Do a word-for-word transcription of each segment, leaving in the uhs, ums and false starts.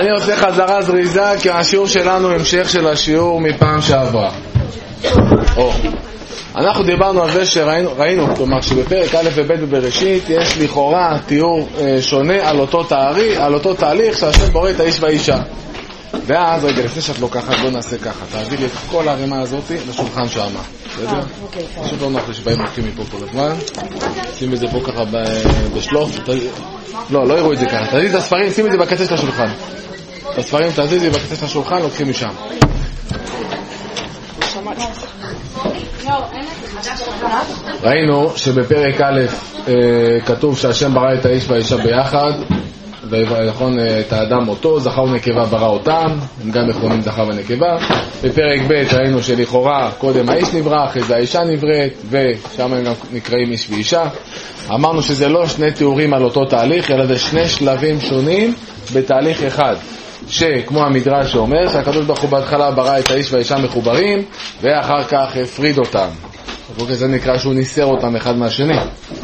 אני עושה חזרה זריזה כי השיעור שלנו המשך של השיעור מפעם שעברה. או, אנחנו דיברנו על זה שראינו, ראינו, כלומר שבפרק א' וב' בבראשית יש לכאורה תיאור אה, שונה על אותו תארי, על אותו תהליך שהשם בורא את האיש והאישה. ואז רגע, לפני שאת לוקחת, בוא נעשה ככה, תעביר לי את כל הרמה הזאת לשולחן שמה. בסדר? פשוט לא נוח לי שבאים הולכים מפה כל הזמן. שים את זה פה ככה בשלוף. לא, לא יראו את זה ככה. תזיז את הספרים, שים את זה בקצה של השולחן. את הספרים תזיז את זה בקצה של השולחן, לוקחים משם. ראינו שבפרק א' כתוב שהשם ברא את האיש והאישה ביחד, ונכון את האדם אותו, זכר ונקבה ברא אותם, הם גם מכונים זכר ונקבה. בפרק ב' ראינו שלכאורה קודם האיש נברא, אחרי זה האישה נבראת, ושם הם גם נקראים איש ואישה. אמרנו שזה לא שני תיאורים על אותו תהליך, אלא זה שני שלבים שונים בתהליך אחד, שכמו המדרש שאומר שהקדוש ברוך הוא בהתחלה ברא את האיש והאישה מחוברים, ואחר כך הפריד אותם. זה נקרא שהוא ניסר אותם אחד מהשני.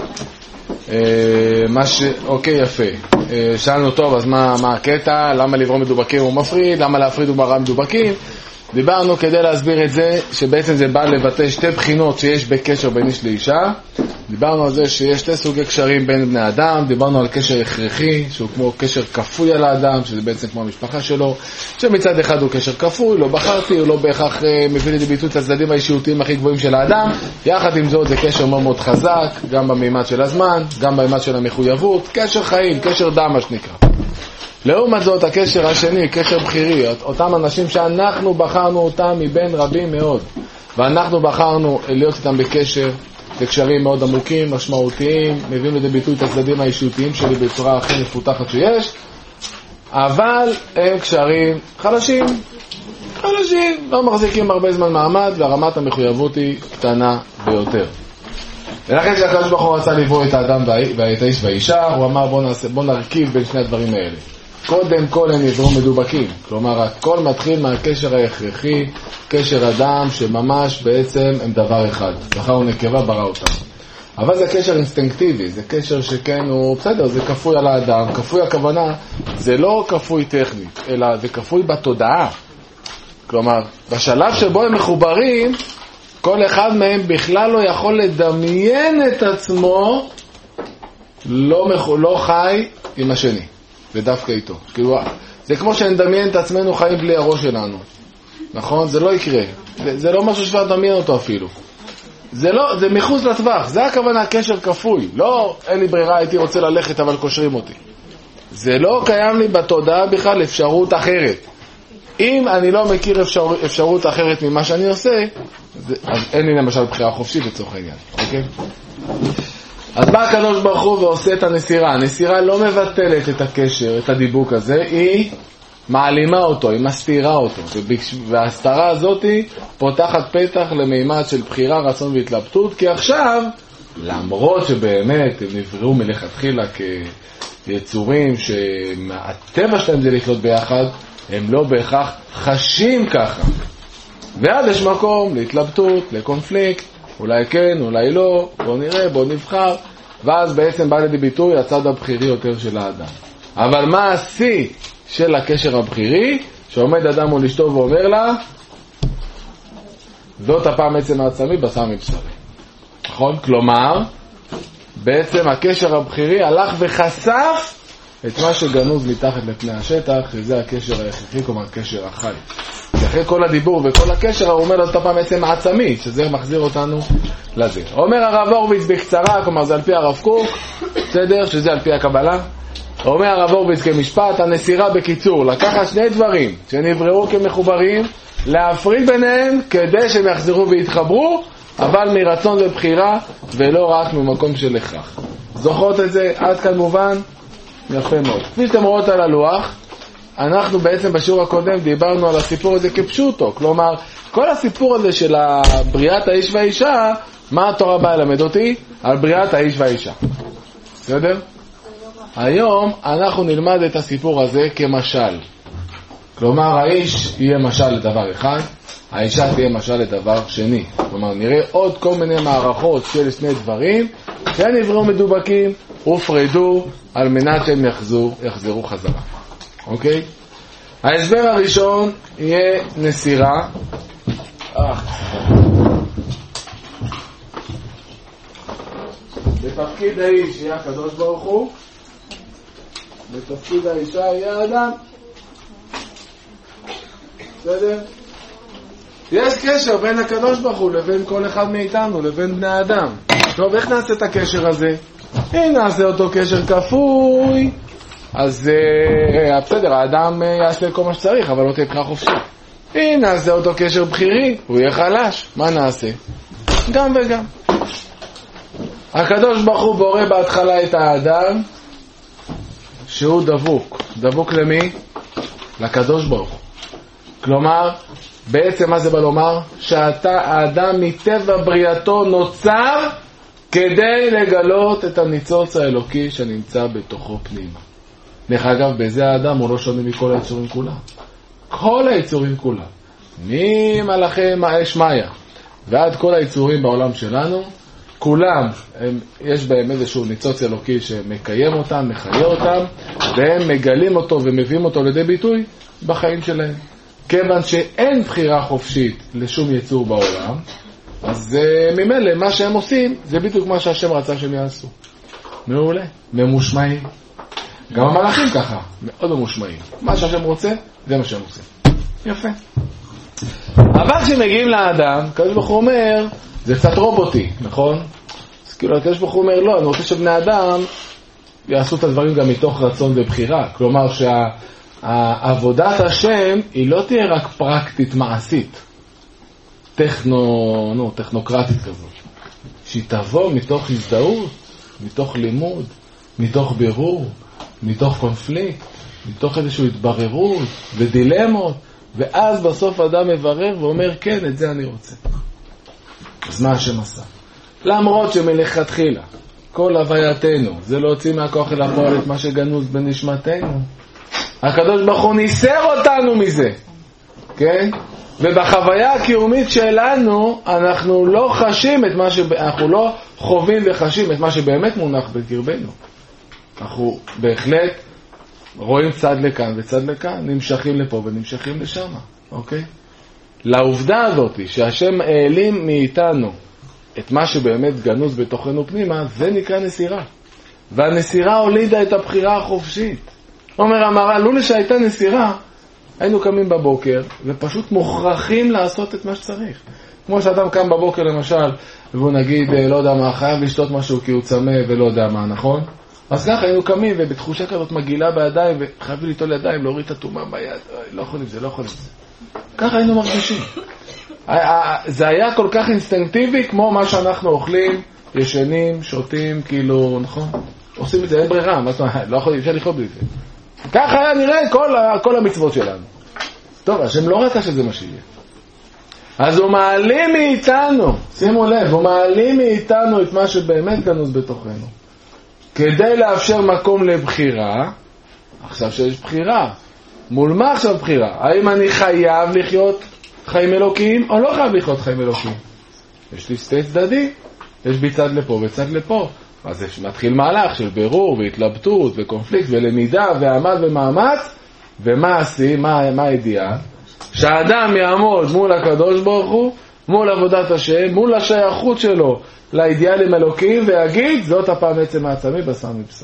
מה ש... אוקיי, יפה. שאלנו טוב, אז מה, מה הקטע? למה לברוא מדובקים הוא מפריד? למה להפריד הוא ברא מדובקים? דיברנו כדי להסביר את זה, שבעצם זה בא לבטא שתי בחינות שיש בקשר בין איש לאישה. דיברנו על זה שיש שתי סוגי קשרים בין בני אדם. דיברנו על קשר הכרחי, שהוא כמו קשר כפוי על האדם, שזה בעצם כמו המשפחה שלו, שמצד אחד הוא קשר כפוי, לא בחרתי, הוא לא בהכרח מביא לידי ביטוי את הצדדים האישיותיים הכי גבוהים של האדם. יחד עם זאת זה קשר מאוד מאוד חזק, גם במימד של הזמן, גם במימד של המחויבות, קשר חיים, קשר דם מה שנקרא. לעומת זאת הקשר השני, קשר בחירי, אותם אנשים שאנחנו בחרנו אותם מבין רבים מאוד, ואנחנו בחרנו להיות איתם בקשר, בקשרים מאוד עמוקים, משמעותיים, מביאים לידי ביטוי את הצדדים האישיותיים שלי בצורה הכי מפותחת שיש, אבל הם קשרים חלשים, חלשים, לא מחזיקים הרבה זמן מעמד, והרמת המחויבות היא קטנה ביותר. ולכן שהקדוש ברוך הוא רצה לברוא את האדם ואת האיש והאישה, הוא אמר בוא, נעשה, בוא נרכיב בין שני הדברים האלה. קודם כל הם נבראו מדובקים, כלומר הכל מתחיל מהקשר ההכרחי, קשר אדם שממש בעצם הם דבר אחד, זכר ונקבה ברא אותם. אבל זה קשר אינסטינקטיבי, זה קשר שכן הוא בסדר, זה כפוי על האדם, כפוי הכוונה, זה לא כפוי טכני, אלא זה כפוי בתודעה. כלומר, בשלב שבו הם מחוברים, כל אחד מהם בכלל לא יכול לדמיין את עצמו, לא, לא חי עם השני. ודווקא איתו. כאילו, זה כמו שנדמיין את עצמנו חיים בלי הראש שלנו. נכון? זה לא יקרה. זה, זה לא משהו שאפשר לדמיין אותו אפילו. זה לא, זה מחוץ לטווח. זה הכוונה קשר כפוי. לא, אין לי ברירה, הייתי רוצה ללכת, אבל קושרים אותי. זה לא קיים לי בתודעה בכלל אפשרות אחרת. אם אני לא מכיר אפשר, אפשרות אחרת ממה שאני עושה, זה, אז אין לי למשל בחירה חופשית לצורך העניין. אוקיי? אז בא הקדוש ברוך הוא ועושה את הנסירה. הנסירה לא מבטלת את הקשר, את הדיבוק הזה, היא מעלימה אותו, היא מסתירה אותו. וההסתרה הזאת פותחת פתח למימד של בחירה, רצון והתלבטות, כי עכשיו, למרות שבאמת הם נבראו מלכתחילה כיצורים שהטבע שלהם זה לחיות ביחד, הם לא בהכרח חשים ככה. ואז יש מקום להתלבטות, לקונפליקט, אולי כן, אולי לא, בוא נראה, בוא נבחר, ואז בעצם בא לידי ביטוי הצד הבחירי יותר של האדם. אבל מה השיא של הקשר הבחירי? שעומד אדם מול אשתו ואומר לה, זאת הפעם עצם העצמי בשר מבשרי. נכון? כלומר, בעצם הקשר הבחירי הלך וחשף את מה שגנוז מתחת לפני השטח, שזה הקשר ההכרחי, כלומר הקשר החי. אחרי כל הדיבור וכל הקשר, הוא אומר לו זאת פעם עצם העצמית, שזה מחזיר אותנו לזה. אומר הרב הורוביץ בקצרה, כלומר זה על פי הרב קוק, בסדר, שזה על פי הקבלה. אומר הרב הורוביץ כמשפט, הנסירה בקיצור, לקחת שני דברים שנבראו כמחוברים, להפריד ביניהם כדי שהם יחזרו ויתחברו, אבל מרצון ובחירה, ולא רק ממקום של הכרח. זוכרות את זה? עד כאן מובן? יפה מאוד. כפי שאתם רואות על הלוח, אנחנו בעצם בשיעור הקודם דיברנו על הסיפור הזה כפשוטו, כלומר, כל הסיפור הזה של בריאת האיש והאישה, מה התורה באה ללמד אותי? על בריאת האיש והאישה. בסדר? היום אנחנו נלמד את הסיפור הזה כמשל. כלומר, האיש יהיה משל לדבר אחד, האישה תהיה משל לדבר שני. כלומר, נראה עוד כל מיני מערכות של שני דברים, שנבראו מדובקים ופרדו על מנת שהם יחזרו, יחזרו חזרה. אוקיי? ההסבר הראשון יהיה נסירה. בתפקיד האיש יהיה הקדוש ברוך הוא, בתפקיד האישה יהיה האדם. בסדר? יש קשר בין הקדוש ברוך הוא לבין כל אחד מאיתנו, לבין בני האדם. טוב, איך נעשה את הקשר הזה? אם נעשה אותו קשר כפוי, אז אה, בסדר, האדם יעשה כל מה שצריך, אבל לא תהיה בחירה חופשית. אם נעשה אותו קשר בחירי, הוא יהיה חלש. מה נעשה? גם וגם. הקדוש ברוך הוא בורא בהתחלה את האדם שהוא דבוק. דבוק למי? לקדוש ברוך הוא. כלומר, בעצם מה זה בא לומר? שאתה, האדם מטבע בריאתו נוצר כדי לגלות את הניצוץ האלוקי שנמצא בתוכו פנימה. דרך אגב, בזה האדם הוא לא שונה מכל היצורים כולם. כל היצורים כולם, ממלאכי אש מאיה ועד כל היצורים בעולם שלנו, כולם, הם, יש בהם איזשהו ניצוץ אלוקי שמקיים אותם, מחיה אותם, והם מגלים אותו ומביאים אותו לידי ביטוי בחיים שלהם. כיוון שאין בחירה חופשית לשום יצור בעולם, אז uh, ממילא מה שהם עושים זה בדיוק מה שהשם רצה שהם יעשו. מעולה, ממושמעים. גם המלאכים ככה, מאוד ממושמעים. מה שהשם רוצה, זה מה שהם עושים. יפה. אבל כשמגיעים לאדם, הקדוש ברוך הוא אומר, זה קצת רובוטי, נכון? אז כאילו הקדוש ברוך הוא אומר, לא, אני רוצה שבני אדם יעשו את הדברים גם מתוך רצון ובחירה. כלומר שהעבודת השם היא לא תהיה רק פרקטית מעשית, טכנו, נו, טכנוקרטית כזאת. שהיא תבוא מתוך הזדהות, מתוך לימוד, מתוך בירור, מתוך קונפליקט, מתוך איזושהי התבררות ודילמות, ואז בסוף אדם מברר ואומר, כן, את זה אני רוצה. אז מה השם עשה? למרות שמלכתחילה כל הווייתנו זה להוציא מהכוח אל הפועל את מה שגנוז בנשמתנו, הקדוש ברוך הוא ניסר אותנו מזה, כן? ובחוויה הקיומית שלנו אנחנו לא חשים את מה ש... אנחנו לא חווים וחשים את מה שבאמת מונח בקרבנו. אנחנו בהחלט רואים צד לכאן וצד לכאן, נמשכים לפה ונמשכים לשם, אוקיי? לעובדה הזאת שהשם העלים מאיתנו את מה שבאמת גנוז בתוכנו פנימה, זה נקרא נסירה. והנסירה הולידה את הבחירה החופשית. אומר המהר"ל, לו שהייתה נסירה, היינו קמים בבוקר ופשוט מוכרחים לעשות את מה שצריך. כמו שאדם קם בבוקר למשל, והוא נגיד, לא יודע מה, חייב לשתות משהו כי הוא צמא ולא יודע מה, נכון? אז ככה היינו קמים ובתחושה כזאת מגילה בידיים וחייבים ליטול ידיים, להוריד את התאומה ביד, לא יכולים זה, לא יכולים זה. ככה היינו מרגישים. זה היה כל כך אינסטינקטיבי כמו מה שאנחנו אוכלים, ישנים, שותים, כאילו, נכון? עושים את זה, אין ברירה, מה זאת אומרת, לא יכולים, אפשר לחיות בלי זה. ככה היה נראה כל, כל המצוות שלנו. טוב, השם לא רצה שזה מה שיהיה. אז הוא מעלים מאיתנו, שימו לב, הוא מעלים מאיתנו את מה שבאמת גנוז בתוכנו. כדי לאפשר מקום לבחירה, עכשיו שיש בחירה, מול מה עכשיו בחירה? האם אני חייב לחיות חיים אלוקיים או לא חייב לחיות חיים אלוקיים? יש לי שתי צדדים, יש בי צד לפה וצד לפה. אז יש מתחיל מהלך של בירור והתלבטות וקונפליקט ולמידה ועמד ומאמץ, ומה עשי, מה, מה הידיעה? שהאדם יעמוד מול הקדוש ברוך הוא, מול עבודת השם, מול השייכות שלו לאידיאלים אלוקיים, ויגיד, זאת הפעם עצם העצמי בשר מבשר.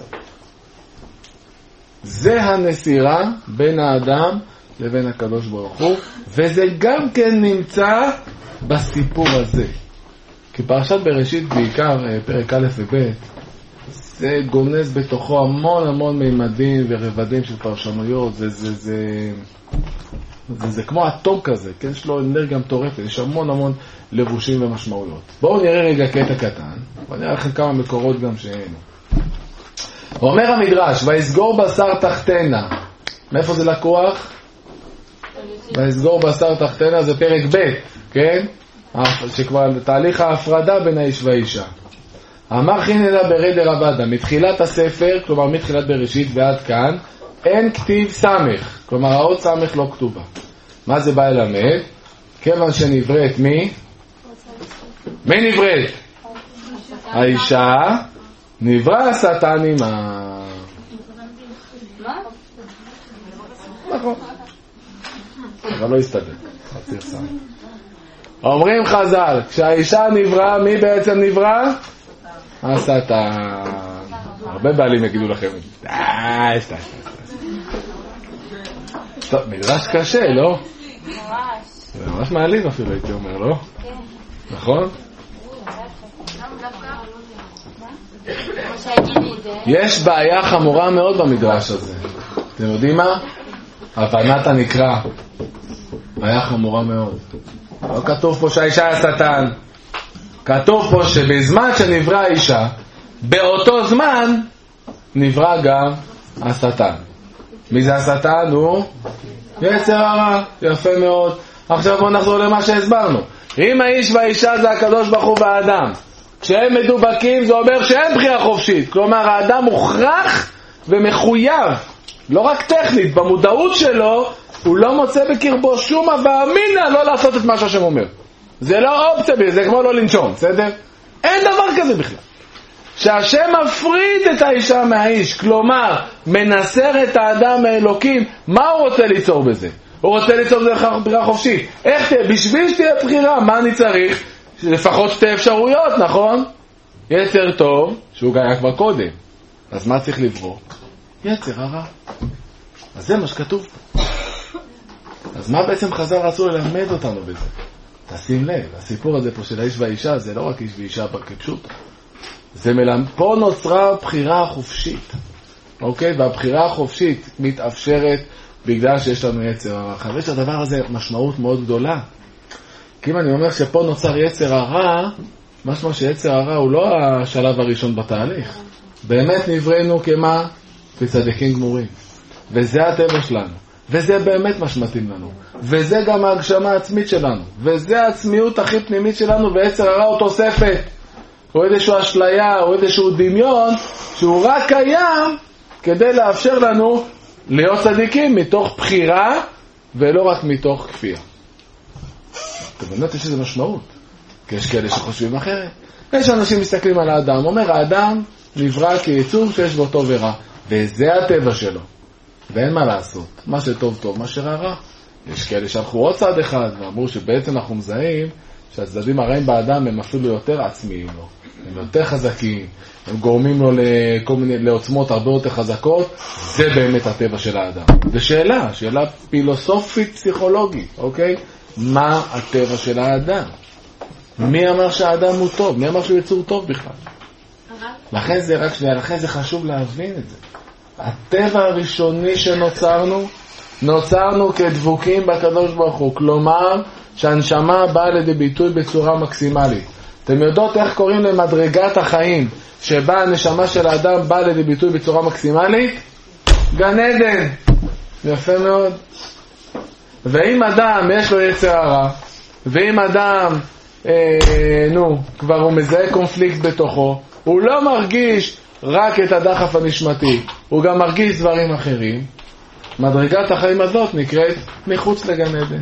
זה הנסירה בין האדם לבין הקדוש ברוך הוא, וזה גם כן נמצא בסיפור הזה. כי פרשת בראשית בעיקר, פרק א' וב', זה גונז בתוכו המון המון מימדים ורבדים של פרשנויות, זה, זה, זה, זה, זה כמו אטום כזה, כן? יש לו אנרגיה מטורפת, יש המון המון לבושים ומשמעויות. בואו נראה רגע קטע קטן, ונראה לכם כמה מקורות גם שהיינו. אומר המדרש, ויסגור בשר תחתנה. מאיפה זה לקוח? ויסגור בשר תחתנה זה פרק ב', כן? שכבר תהליך ההפרדה בין האיש והאישה. אמר חינדה ברי דרבדה, מתחילת הספר, כלומר מתחילת בראשית ועד כאן, אין כתיב סמך, כלומר האות סמך לא כתובה. מה זה בא ללמד? כיוון שנבראת מי? מי נבראת? האישה, נברא השטן עימה. נכון. אבל לא יסתדר. אומרים חז"ל, כשהאישה נברא, מי בעצם נברא? השטן. הרבה בעלים יגידו לכם, די, שתי, שתי. טוב, מדרש קשה, לא? זה ממש מעליב אפילו, הייתי אומר, לא? נכון? יש בעיה חמורה מאוד במדרש הזה. אתם יודעים מה? הבנת הנקרא. בעיה חמורה מאוד. לא כתוב פה שהאישה השטן. כתוב פה שבזמן שנברא האישה, באותו זמן נברא גם השטן. מי זה השטן? הוא יצר הרע. יפה מאוד. עכשיו בואו נחזור למה שהסברנו. אם האיש והאישה זה הקדוש ברוך הוא והאדם, כשהם מדובקים זה אומר שאין בחירה חופשית. כלומר האדם מוכרח ומחויב, לא רק טכנית, במודעות שלו הוא לא מוצא בקרבו שום הווה אמינא לא לעשות את מה שהשם אומר. זה לא אופציה, זה כמו לא לנשום, בסדר? אין דבר כזה בכלל. שהשם מפריד את האישה מהאיש, כלומר מנסר את האדם מאלוקים, מה הוא רוצה ליצור בזה? הוא רוצה ליצור בזה בחירה חופשית. איך תהיה? בשביל שתהיה בחירה, מה אני צריך? לפחות שתי אפשרויות, נכון? יצר טוב, שהוא היה כבר קודם. אז מה צריך לברוא? יצר הרע. אז זה מה שכתוב. אז מה בעצם חז"ל רצו ללמד אותנו בזה? תשים לב, הסיפור הזה פה של האיש והאישה, זה לא רק איש ואישה כפשוט. זה מלמד, פה נוצרה בחירה חופשית. אוקיי? והבחירה החופשית מתאפשרת בגלל שיש לנו יצר הרע. חבר שהדבר הזה משמעות מאוד גדולה. כי אם אני אומר שפה נוצר יצר הרע, משמע שיצר הרע הוא לא השלב הראשון בתהליך. באמת נבראנו כמה? כצדיקים גמורים. וזה הטבע שלנו. וזה באמת מה שמתאים לנו. וזה גם ההגשמה העצמית שלנו. וזה העצמיות הכי פנימית שלנו, ויצר הרע הוא תוספת. הוא איזשהו אשליה, הוא איזשהו דמיון, שהוא רק קיים כדי לאפשר לנו להיות צדיקים מתוך בחירה, ולא רק מתוך כפייה. באמת יש איזו משמעות. כי יש כאלה שחושבים אחרת. יש אנשים מסתכלים על האדם, אומר האדם נברא כיצור שיש בו טוב ורע, וזה הטבע שלו. ואין מה לעשות. מה שטוב טוב, מה שרע רע. יש כאלה שהלכו עוד צד אחד, ואמרו שבעצם אנחנו מזהים שהצדדים הרעים באדם הם אפילו יותר עצמיים לו. הם יותר חזקים, הם גורמים לו לכל מיני, לעוצמות הרבה יותר חזקות. זה באמת הטבע של האדם. זו שאלה, שאלה פילוסופית פסיכולוגית, אוקיי? מה הטבע של האדם? מי אמר שהאדם הוא טוב? מי אמר שהוא יצור טוב בכלל? לכן זה רק שנייה, לכן זה חשוב להבין את זה. הטבע הראשוני שנוצרנו, נוצרנו כדבוקים בקדוש ברוך הוא. כלומר, שהנשמה באה לידי ביטוי בצורה מקסימלית. אתם יודעות איך קוראים למדרגת החיים שבה הנשמה של האדם באה לידי ביטוי בצורה מקסימלית? גן עדן. יפה מאוד. ואם אדם יש לו יצר הרע, ואם אדם אה, נו, כבר הוא מזהה קונפליקט בתוכו, הוא לא מרגיש רק את הדחף הנשמתי, הוא גם מרגיש דברים אחרים. מדרגת החיים הזאת נקראת מחוץ לגן עדן.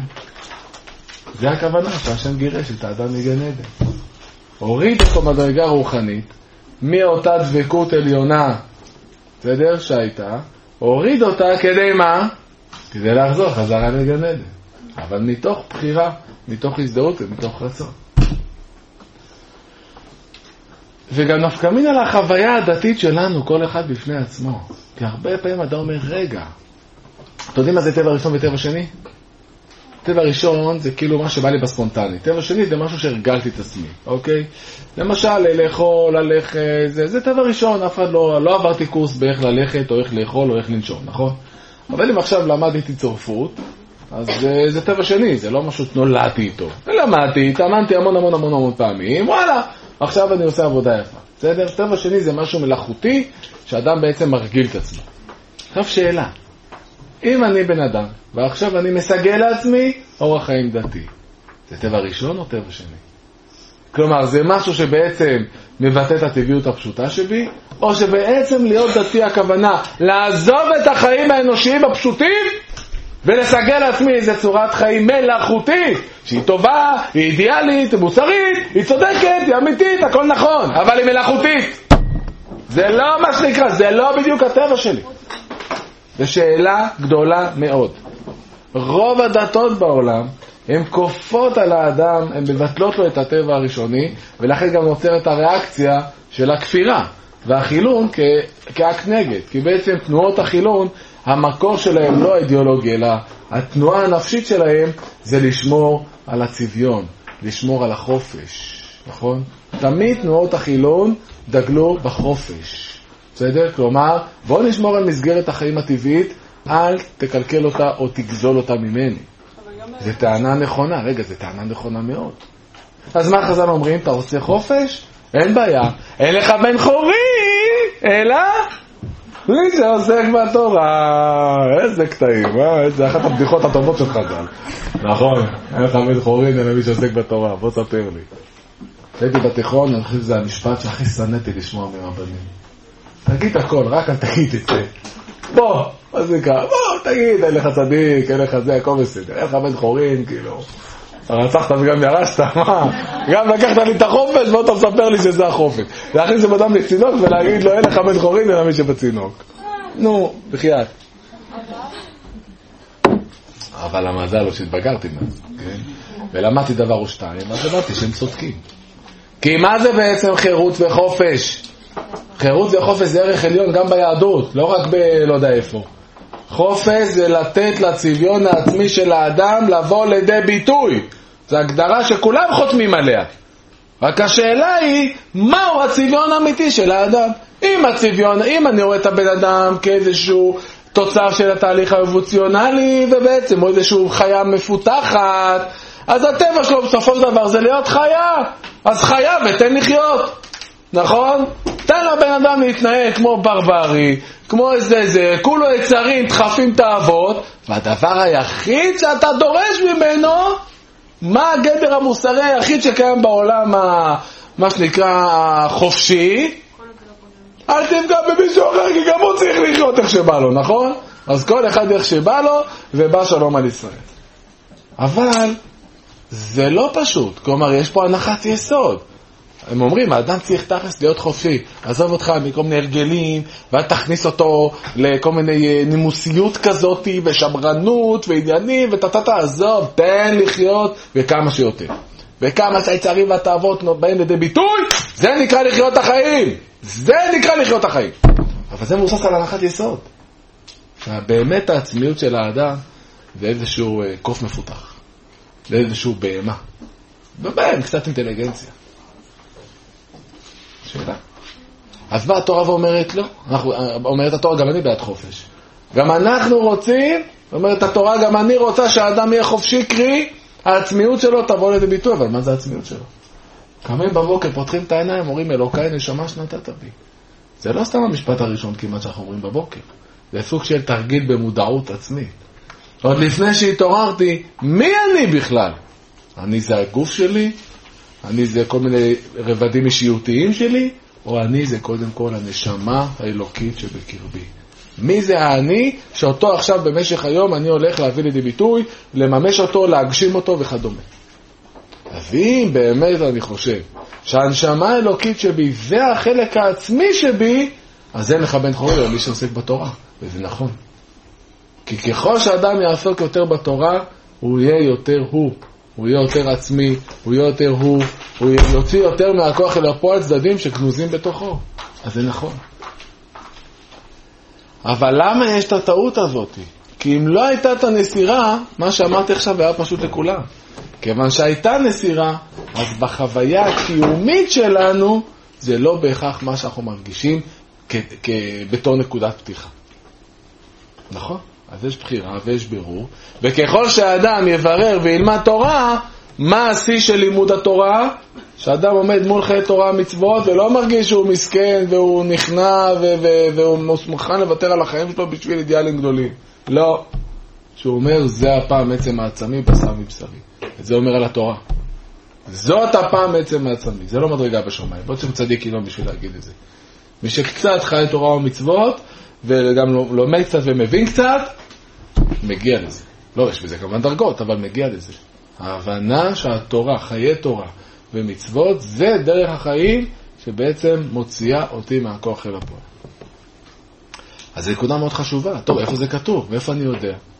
זה הכוונה שהשם גירש את האדם מגן עדן. הוריד אותו מדרגה רוחנית מאותה דבקות עליונה, בסדר? שהייתה, הוריד אותה כדי מה? כדי לחזור חזרה לגן עדן. אבל מתוך בחירה, מתוך הזדהות ומתוך רצון. וגם נפקמין על החוויה הדתית שלנו, כל אחד בפני עצמו. כי הרבה פעמים אדם אומר, רגע, אתם יודעים מה זה טבע ראשון וטבע שני? טבע ראשון זה כאילו מה שבא לי בספונטני. טבע שני זה משהו שהרגלתי את עצמי, אוקיי? למשל, לאכול, ללכת, זה, זה טבע ראשון, אף אחד לא, לא עברתי קורס באיך ללכת, או איך לאכול, או איך לנשום, נכון? אבל אם עכשיו למדתי צורפות, אז זה, זה טבע שני, זה לא משהו שנולדתי איתו. למדתי, התאמנתי המון המון המון המון פעמים, וואלה, עכשיו אני עושה עבודה יפה. בסדר? טבע שני זה משהו מלאכותי, שאדם בעצם מרגיל את עצמו. עכשיו שאלה, אם אני בן אדם, ועכשיו אני מסגל לעצמי אורח חיים דתי, זה טבע ראשון או טבע שני? כלומר, זה משהו שבעצם מבטא את הטבעיות הפשוטה שבי, או שבעצם להיות דתי הכוונה, לעזוב את החיים האנושיים הפשוטים, ולסגל לעצמי איזו צורת חיים מלאכותית, שהיא טובה, היא אידיאלית, היא מוסרית, היא צודקת, היא אמיתית, הכל נכון, אבל היא מלאכותית. זה לא מה שנקרא, זה לא בדיוק הטבע שלי. זו שאלה גדולה מאוד. רוב הדתות בעולם הן כופות על האדם, הן מבטלות לו את הטבע הראשוני, ולכן גם נוצרת הריאקציה של הכפירה והחילון כ- כאקט נגד. כי בעצם תנועות החילון, המקור שלהם לא האידיאולוגיה, אלא התנועה הנפשית שלהם זה לשמור על הצביון, לשמור על החופש, נכון? תמיד תנועות החילון דגלו בחופש, בסדר? כלומר, בוא נשמור על מסגרת החיים הטבעית, אל תקלקל אותה או תגזול אותה ממני. זה טענה נכונה, רגע, זה טענה נכונה מאוד. אז מה חז"ל אומרים? אתה רוצה חופש? אין בעיה. אין לך בן חורי, אלא מי שעוסק בתורה. איזה קטעים, אה? זה אחת הבדיחות הטובות של חז"ל. נכון, אין לך בן חורי, אלא מי שעוסק בתורה. בוא ספר לי. הייתי בתיכון, אני חושב שזה המשפט שהכי שנאתי לשמוע מהרבנים. תגיד הכל, רק אל תגיד את זה. בוא, מה זה קרה? בוא, תגיד, אין לך צדיק, אין לך זה, הכל בסדר. אין לך בן חורין, כאילו. רצחת וגם ירשת, מה? גם לקחת לי את החופש, ואתה מספר לי שזה החופש. להכניס את אדם לצינוק ולהגיד לו, אין לך בן חורין, אלא מי שבצינוק. נו, בחייאת. אבל המזל הוא שהתבגרתי מאז, כן? ולמדתי דבר או שתיים, אז הבנתי שהם צודקים. כי מה זה בעצם חירות וחופש? חירות וחופש זה ערך עליון גם ביהדות, לא רק ב... לא יודע איפה. חופש זה לתת לצביון העצמי של האדם לבוא לידי ביטוי. זו הגדרה שכולם חותמים עליה. רק השאלה היא, מהו הצביון האמיתי של האדם? אם הצביון, אם אני רואה את הבן אדם כאיזשהו תוצר של התהליך האבולוציונלי, ובעצם הוא איזשהו חיה מפותחת, אז הטבע שלו בסופו של דבר זה להיות חיה. אז חיה ותן לחיות. נכון? תן לבן אדם להתנהג כמו ברברי, כמו איזה זה, כולו יצרים, דחפים תאוות, והדבר היחיד שאתה דורש ממנו, מה הגדר המוסרי היחיד שקיים בעולם, ה, מה שנקרא חופשי, אל תפגע במישהו אחר, כי גם הוא צריך לחיות איך שבא לו, נכון? אז כל אחד איך שבא לו, ובא שלום על ישראל. אבל זה לא פשוט, כלומר יש פה הנחת יסוד. הם אומרים, האדם צריך תכלס להיות חופשי, עזוב אותך מכל מיני הרגלים, ואל תכניס אותו לכל מיני נימוסיות כזאת, ושמרנות, ועניינים, ותתתה, עזוב, תן לחיות, וכמה שיותר. וכמה שהיצרים והתאוות באים לידי ביטוי, זה נקרא לחיות החיים. זה נקרא לחיות החיים. אבל זה מבוסס על הנחת יסוד. באמת העצמיות של האדם, זה איזשהו קוף מפותח. זה איזשהו בהמה. ובהם קצת אינטליגנציה. שאלה. אז באה התורה ואומרת לא. אנחנו, אומרת התורה, גם אני בעד חופש. גם אנחנו רוצים, אומרת התורה, גם אני רוצה שהאדם יהיה חופשי, קרי, העצמיות שלו תבוא לידי ביטוי. אבל מה זה העצמיות שלו? קמים בבוקר, פותחים את העיניים, אומרים אלוקי נשמה שנתת בי. זה לא סתם המשפט הראשון כמעט שאנחנו אומרים בבוקר. זה סוג של תרגיל במודעות עצמית. עוד לפני שהתעוררתי, מי אני בכלל? אני זה הגוף שלי? אני זה כל מיני רבדים אישיותיים שלי? או אני זה קודם כל הנשמה האלוקית שבקרבי? מי זה האני שאותו עכשיו במשך היום אני הולך להביא לידי ביטוי, לממש אותו, להגשים אותו וכדומה? ואם באמת אני חושב שהנשמה האלוקית שבי זה החלק העצמי שבי, אז אין לך בן חורי למי שעוסק בתורה. וזה נכון. כי ככל שאדם יעסוק יותר בתורה, הוא יהיה יותר הוא. הוא יהיה יותר עצמי, הוא יהיה יותר הוא, הוא יוציא יותר מהכוח אל הפועל צדדים שכנוזים בתוכו. אז זה נכון. אבל למה יש את הטעות הזאת? כי אם לא הייתה את הנסירה, מה שאמרתי עכשיו היה פשוט לכולם. כיוון שהייתה נסירה, אז בחוויה הקיומית שלנו, זה לא בהכרח מה שאנחנו מרגישים כ- כ- בתור נקודת פתיחה. נכון? אז יש בחירה ויש בירור, וככל שהאדם יברר וילמד תורה, מה השיא של לימוד התורה? שאדם עומד מול חיי תורה מצוות ולא מרגיש שהוא מסכן והוא נכנע ו- ו- והוא מוכן לוותר על החיים שלו בשביל אידיאלים גדולים. לא. שהוא אומר, זה הפעם עצם העצמי בשר מבשרי. את זה אומר על התורה. זאת הפעם עצם העצמי. זה לא מדרגה בשמיים. בוא תשב צדיק לא בשביל להגיד את זה. מי שקצת חי תורה ומצוות, וגם לומד קצת ומבין קצת, מגיע לזה. לא, יש בזה כמובן דרגות, אבל מגיע לזה. ההבנה שהתורה, חיי תורה ומצוות, זה דרך החיים שבעצם מוציאה אותי מהכוח אל הפועל. אז זו נקודה מאוד חשובה. טוב, איפה זה כתוב? ואיפה אני יודע?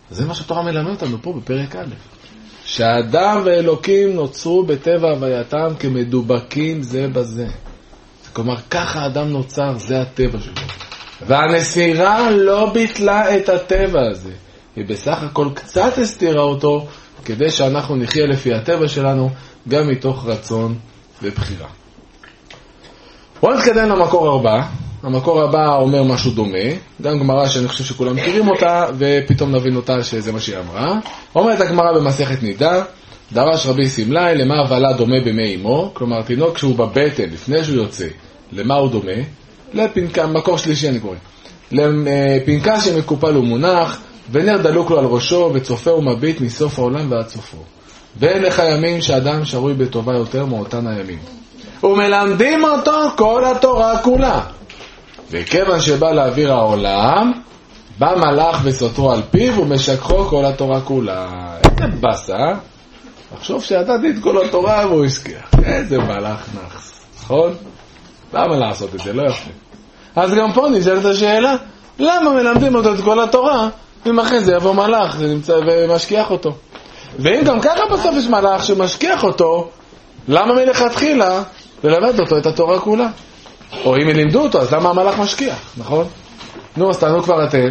זה מה שהתורה מלמד אותנו פה בפרק א'. שהאדם ואלוקים נוצרו בטבע הווייתם כמדובקים זה בזה. כלומר, ככה האדם נוצר, זה הטבע שלו. והנסירה לא ביטלה את הטבע הזה. היא בסך הכל קצת הסתירה אותו, כדי שאנחנו נחיה לפי הטבע שלנו, גם מתוך רצון ובחירה. בואו נתקדם למקור ארבע. המקור הבא אומר משהו דומה, גם גמרא שאני חושב שכולם מכירים אותה, ופתאום נבין אותה שזה מה שהיא אמרה. אומרת הגמרא במסכת נידה, דרש רבי סמלי, למה הוולה דומה במי אמו? כלומר, תינוק כשהוא בבטן, לפני שהוא יוצא, למה הוא דומה? לפנקה, מקור שלישי אני קורא. לפנקה שמקופל ומונח, ונר דלוק לו על ראשו, וצופה ומביט מסוף העולם ועד סופו. ואין לך ימים שאדם שרוי בטובה יותר מאותן הימים. ומלמדים אותו כל התורה כולה. וכיוון שבא לאוויר העולם, בא מלאך וסותרו על פיו ומשכחו כל התורה כולה. איזה בסה, לחשוב שידעתי את כל התורה והוא השכיח. איזה מלאך נחס, נכון? למה לעשות את זה? לא יפה. אז גם פה נשאלת השאלה, למה מלמדים אותו את כל התורה, אם אחרי זה יבוא מלאך ומשכיח אותו? ואם גם ככה בסוף יש מלאך שמשכיח אותו, למה מלכתחילה ללמד אותו את התורה כולה? או אם ילמדו אותו, אז למה המלאך משכיח, נכון? נו, אז תענו כבר אתם.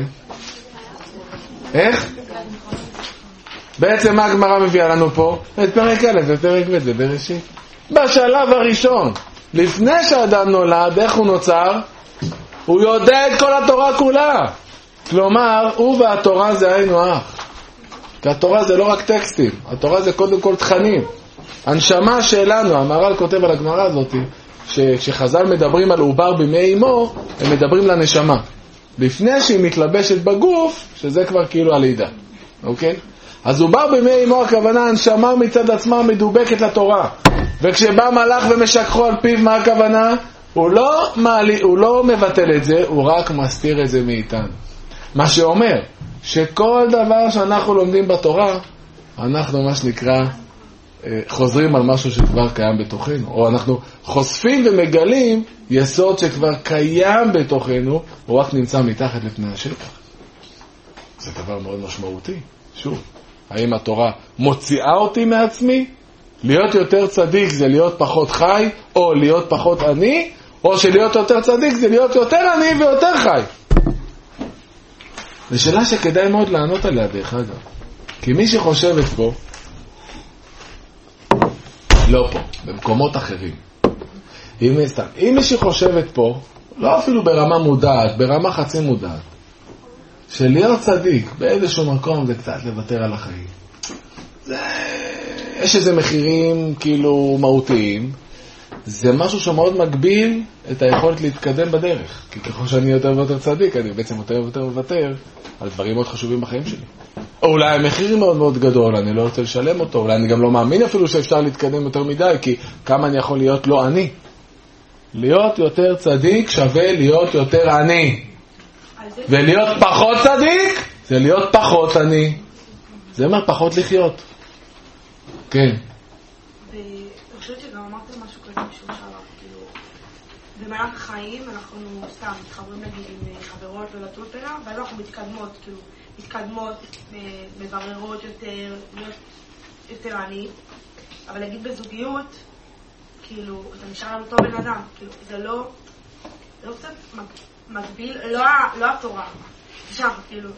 איך? בעצם מה הגמרא מביאה לנו פה? את פרק א' ופרק ב' זה בראשית. בשלב הראשון, לפני שאדם נולד, איך הוא נוצר? הוא יודע את כל התורה כולה. כלומר, הוא והתורה זה היינו אח. כי התורה זה לא רק טקסטים, התורה זה קודם כל תכנים. הנשמה שלנו, המהר"ל כותב על הגמרא הזאת, שכשחז"ל מדברים על עובר בימי אמו, הם מדברים לנשמה. לפני שהיא מתלבשת בגוף, שזה כבר כאילו הלידה. אוקיי? אז עובר בימי אמו, הכוונה, הנשמה מצד עצמה מדובקת לתורה. וכשבא מלאך ומשכחו על פיו, מה הכוונה? הוא לא, מעלי, הוא לא מבטל את זה, הוא רק מסתיר את זה מאיתנו. מה שאומר, שכל דבר שאנחנו לומדים בתורה, אנחנו מה שנקרא, חוזרים על משהו שכבר קיים בתוכנו, או אנחנו חושפים ומגלים יסוד שכבר קיים בתוכנו, הוא רק נמצא מתחת לפני השטח. זה דבר מאוד משמעותי. שוב, האם התורה מוציאה אותי מעצמי? להיות יותר צדיק זה להיות פחות חי, או להיות פחות עני, או שלהיות יותר צדיק זה להיות יותר עני ויותר חי. זו שאלה שכדאי מאוד לענות עליה דרך אגב. כי מי שחושבת פה, לא פה, במקומות אחרים. אם, אם מי שחושבת פה, לא אפילו ברמה מודעת, ברמה חצי מודעת, שלהיות צדיק באיזשהו מקום זה קצת לוותר על החיים. זה, יש איזה מחירים כאילו מהותיים, זה משהו שמאוד מגביל את היכולת להתקדם בדרך. כי ככל שאני יותר ויותר צדיק, אני בעצם יותר ויותר מוותר על דברים מאוד חשובים בחיים שלי. או אולי המחיר מאוד מאוד גדול, אני לא רוצה לשלם אותו, אולי אני גם לא מאמין אפילו שאפשר להתקדם יותר מדי, כי כמה אני יכול להיות לא עני. להיות יותר צדיק שווה להיות יותר עני. ולהיות פחות צדיק זה להיות פחות עני. זה אומר פחות לחיות. כן. ואני חושבת שגם אמרתם משהו כזה משהו שעבר, כאילו, במהלך החיים אנחנו סתם מתחברים נגיד עם חברות ולטולפנה, ואז אנחנו מתקדמות, כאילו, מתקדמות, מבררות יותר, להיות יותר עני, אבל להגיד בזוגיות, כאילו, אתה נשאר על אותו בן אדם, כאילו, זה לא, זה לא קצת מגביל, לא, לא התורה, נשאר, כאילו.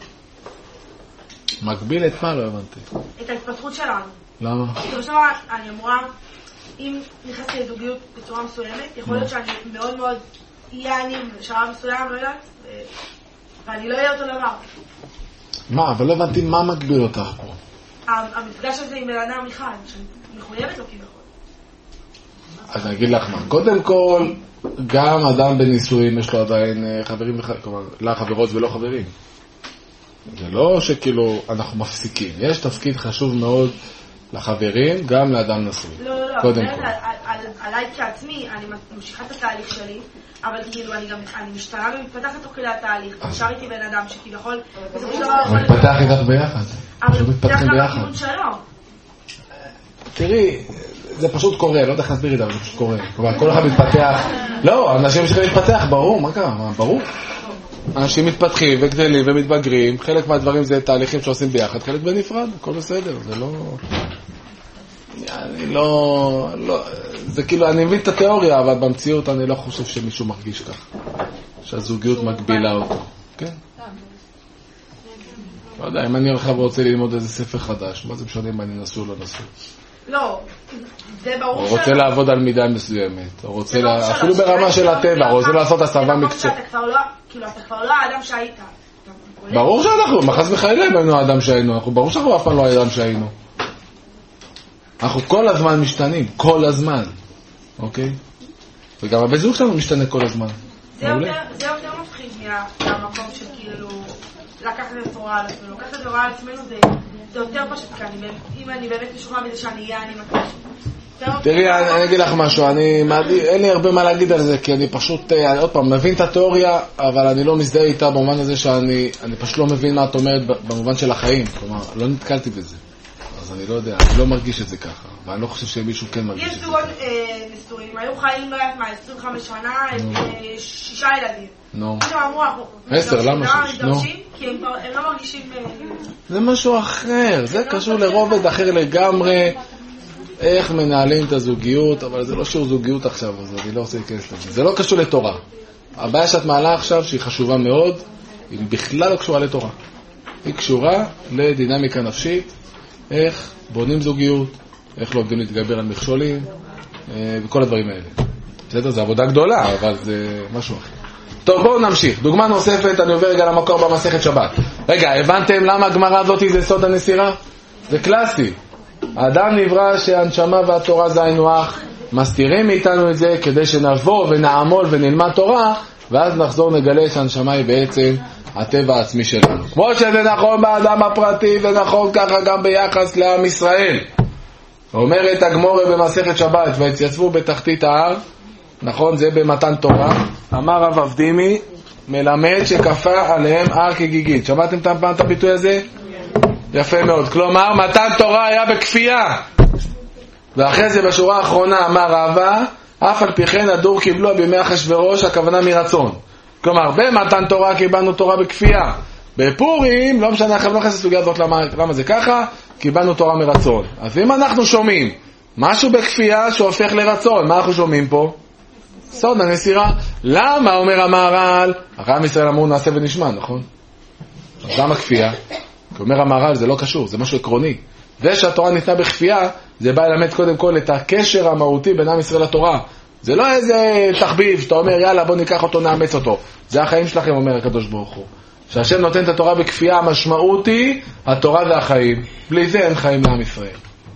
מגביל את מה? לא הבנתי. את ההתפתחות שלנו. למה? כי בסוף אני אמורה, אם נכנסתי לזוגיות בצורה מסוימת, יכול להיות שאני מאוד מאוד אהיה אני בשלב מסוים, לא יודעת, ואני לא אהיה אותו דבר. מה? אבל לא הבנתי מה מגביל אותך פה. המפגש הזה עם בן אדם אחד, שאני מחויבת לו כביכול. אז אני אגיד לך מה, קודם כל, גם אדם בנישואים יש לו עדיין חברים, כלומר, לא חברות ולא חברים. זה לא שכאילו אנחנו מפסיקים. יש תפקיד חשוב מאוד לחברים, גם לאדם נשוי. לא, לא, לא. קודם כל. עליי כעצמי, אני ממשיכה את התהליך שלי, אבל כאילו אני גם, אני משתנה ומתפתחת תוך כדי התהליך. נשאר איתי בן אדם שכביכול, הוא מתפתח איתך ביחד. אבל מתפתח גם בכיוון שלו. תראי, זה פשוט קורה, לא יודע איך להסביר את זה, אבל זה פשוט קורה. כלומר, כל אחד מתפתח. לא, אנשים שכם מתפתח, ברור, מה קרה? ברור. אנשים מתפתחים וגדלים ומתבגרים, חלק מהדברים זה תהליכים שעושים ביחד, חלק בנפרד, הכל בסדר, זה לא... אני לא... לא... זה כאילו, אני מבין את התיאוריה, אבל במציאות אני לא חושב שמישהו מרגיש כך, שהזוגיות מגבילה אותו. כן? לא יודע, אם אני עכשיו רוצה ללמוד איזה ספר חדש, מה זה משנה אם אני נשוי או לא נשוי? לא, זה ברור שלא. הוא רוצה לעבוד על מידה מסוימת, הוא רוצה, אפילו ברמה של הטבע, הוא רוצה לעשות הסבה מקצועית. כאילו, אתה כבר לא האדם שהיית. ברור שאנחנו, מחס וחלילה היינו האדם שהיינו, ברור שאנחנו אף פעם לא האדם שהיינו. אנחנו כל הזמן משתנים, כל הזמן, אוקיי? וגם הבזוג שלנו משתנה כל הזמן. זה יותר מפחיד מהמקום של כאילו, לקחת את התורה על עצמנו. לקחת את התורה על עצמנו זה יותר פשוט כאן. אם אני באמת משוכנע בזה שאני אהיה, אני מקש. תראי, אני אגיד לך משהו, אין לי הרבה מה להגיד על זה, כי אני פשוט, עוד פעם, מבין את התיאוריה, אבל אני לא מזדהה איתה במובן הזה שאני פשוט לא מבין מה את אומרת במובן של החיים. כלומר, לא נתקלתי בזה. אז אני לא יודע, אני לא מרגיש את זה ככה, ואני לא חושב שמישהו כן מרגיש את זה. יש זוגות נשואים, היו חיים לא יודעת מה, עשרים וחמש שנה, שישה ילדים. נו. פתאום אמרו, אנחנו עשר, למה שש? נו. כי הם לא מרגישים... זה משהו אחר, זה קשור לרובד אחר לגמרי, איך מנהלים את הזוגיות, אבל זה לא שיעור זוגיות עכשיו, אז אני לא רוצה להיכנס לזה. זה לא קשור לתורה. הבעיה שאת מעלה עכשיו, שהיא חשובה מאוד, היא בכלל לא קשורה לתורה. היא קשורה לדינמיקה נפשית, איך בונים זוגיות, איך לומדים להתגבר על מכשולים, וכל הדברים האלה. בסדר, זה עבודה גדולה, אבל זה משהו אחר. טוב, בואו נמשיך. דוגמה נוספת, אני עובר רגע למקור במסכת שבת. רגע, הבנתם למה הגמרא הזאת זה סוד הנסירה? זה קלאסי. האדם נברא שהנשמה והתורה זה היינו הך, מסתירים מאיתנו את זה כדי שנבוא ונעמול ונלמד תורה, ואז נחזור נגלה שהנשמה היא בעצם הטבע העצמי שלנו. כמו שזה נכון באדם הפרטי ונכון ככה גם ביחס לעם ישראל. אומרת הגמורה במסכת שבת, והתייצבו בתחתית ההר, נכון, זה במתן תורה, אמר רב אבדימי, מלמד שכפה עליהם הר כגיגית. שמעתם פעם את הביטוי הזה? יפה מאוד. כלומר, מתן תורה היה בכפייה. ואחרי זה בשורה האחרונה אמר רבא, אף על פי כן הדור קיבלו בימי אחשוורוש, הכוונה מרצון. כלומר, במתן תורה קיבלנו תורה בכפייה. בפורים, לא משנה, עכשיו לא נכנס לסוגיה הזאת למה, למה זה ככה, קיבלנו תורה מרצון. אז אם אנחנו שומעים משהו בכפייה שהופך לרצון, מה אנחנו שומעים פה? סוד הנסירה. למה, אומר המהר"ל? הרי עם ישראל אמרו נעשה ונשמע, נכון? אז למה כפייה? כי אומר המהר"ל, זה לא קשור, זה משהו עקרוני. ושהתורה ניתנה בכפייה, זה בא ללמד קודם כל את הקשר המהותי בין עם ישראל לתורה. זה לא איזה תחביב שאתה אומר, יאללה, בוא ניקח אותו, נאמץ אותו. זה החיים שלכם, אומר הקדוש ברוך הוא. שהשם נותן את התורה בכפייה, המשמעות היא, התורה זה החיים. בלי זה אין חיים לעם ישראל.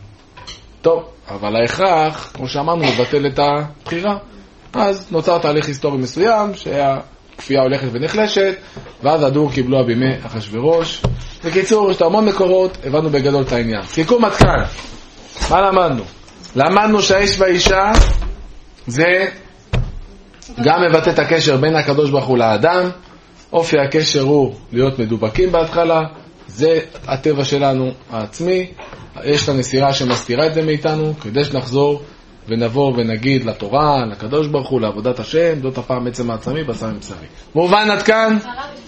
טוב, אבל ההכרח, כמו שאמרנו, מבטל את הבחירה. אז נוצר תהליך היסטורי מסוים, שהכפייה הולכת ונחלשת, ואז הדור קיבלו בימי אחשוורוש. בקיצור, יש המון מקורות, הבנו בגדול את העניין. סיכום עד כאן. מה למדנו? למדנו שהאיש והאישה זה גם מבטא את הקשר בין הקדוש ברוך הוא לאדם. אופי הקשר הוא להיות מדובקים בהתחלה, זה הטבע שלנו העצמי. יש את הנסירה שמסתירה את זה מאיתנו, כדי שנחזור ונבוא ונגיד לתורה, לקדוש ברוך הוא, לעבודת השם, זאת הפעם עצם העצמי, בשר מבשרי. מובן עד כאן?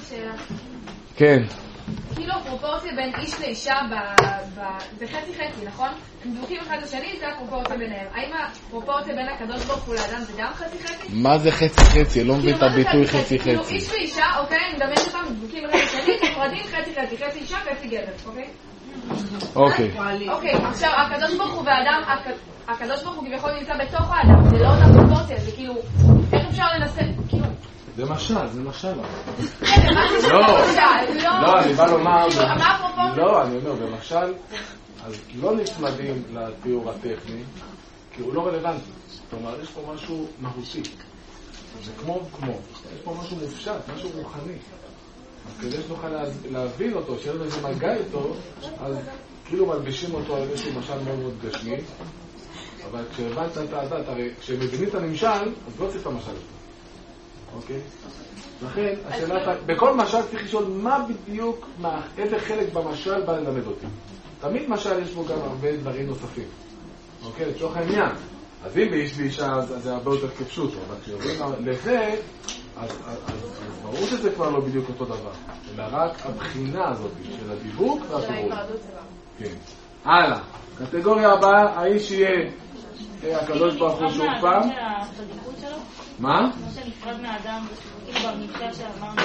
כן. כאילו הפרופורציה בין איש לאישה בחצי חצי, נכון? הם דבוקים אחד לשני, זה הפרופורציה ביניהם. האם הפרופורציה בין הקדוש ברוך הוא לאדם זה גם חצי חצי? מה זה חצי חצי? לא מבין את הביטוי חצי חצי. כאילו איש ואישה, אוקיי, אני מדמיינת אותם דבוקים אחד לשני, נפרדים חצי חצי, חצי אישה וחצי גבר, אוקיי? אוקיי. אוקיי, עכשיו הקדוש ברוך הוא והאדם, הקדוש ברוך הוא כביכול נמצא בתוך האדם, זה לא אותה פרופורציה, זה כאילו, איך אפשר לנסות, כאילו... זה משל, זה משל. לא, לא, אני בא לומר, לא, אני אומר, במשל, אז לא נצמדים לתיאור הטכני, כי הוא לא רלוונטי. כלומר, יש פה משהו מהותי. זה כמו כמו, יש פה משהו מופשט, משהו רוחני. אז כדי שנוכל להבין אותו, שיהיה לנו איזה מגע איתו, אז כאילו מלבישים אותו על איזשהו משל מאוד מאוד גשמי, אבל כשהבנת את הדת, הרי כשהם מבינים את הנמשל, אז לא צריך את המשל הזה. אוקיי? לכן, השאלה, בכל משל צריך לשאול מה בדיוק, איזה חלק במשל בא ללמד אותי. תמיד משל יש בו גם הרבה דברים נוספים. אוקיי? לצורך העניין. אז אם באיש ואישה, אז זה הרבה יותר כפשוט, אבל כשעוברים לזה, אז, אז, אז ברור שזה כבר לא בדיוק אותו דבר, אלא רק הבחינה הזאת של הדיבוק והחיבור. כן. הלאה. קטגוריה הבאה, האיש יהיה הקדוש ברוך הוא שוב פעם. מה? כמו שנפרד מהאדם, כאילו במקרה שאמרנו.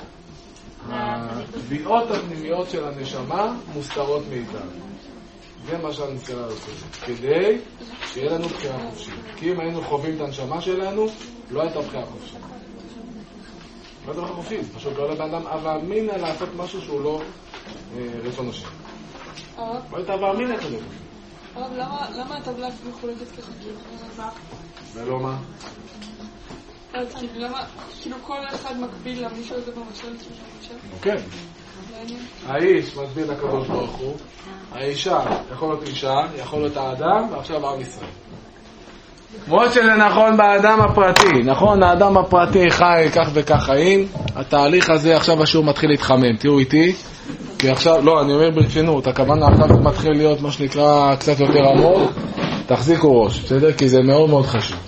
התביעות הפנימיות של הנשמה מוסתרות מאיתנו. זה מה שהנסירה עושה. כדי שיהיה לנו בחירה חופשית. כי אם היינו חווים את הנשמה שלנו, לא הייתה בחירה חופשית. לא הייתה בחירה חופשית. פשוט לא לבן אדם אהבה אמינא לעשות משהו שהוא לא רצון השם. לא הייתה אהבה אמינא כזה. אבל למה הטבלה מחולקת ככה? ולא מה? אז למה, כאילו כל אחד מקביל למישהו הזה במשל? כן. האיש מקביל לקדוש ברוך הוא, האישה יכול להיות אישה, יכול להיות האדם, ועכשיו עם ישראל. כמו שזה נכון באדם הפרטי, נכון? האדם הפרטי חי כך וכך חיים, התהליך הזה עכשיו השיעור מתחיל להתחמם, תראו איתי, כי עכשיו, לא, אני אומר ברצינות, הכוונה עכשיו מתחיל להיות מה שנקרא קצת יותר עמוק, תחזיקו ראש, בסדר? כי זה מאוד מאוד חשוב.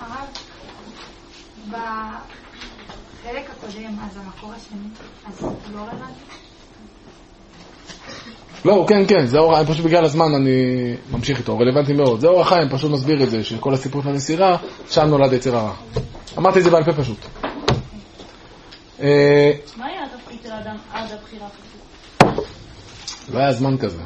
בחלק הקודם, אז המקור השני, אז לא רלוונטי? לא, כן, כן, זה אור, פשוט בגלל הזמן אני ממשיך איתו, רלוונטי מאוד. זה אור החיים, פשוט מסביר את זה, שכל הסיפור של הנסירה, שם נולד יצר הרע. אמרתי את זה בעל פה פשוט. מה היה התפקיד של האדם עד הבחירה פשוט? לא היה זמן כזה.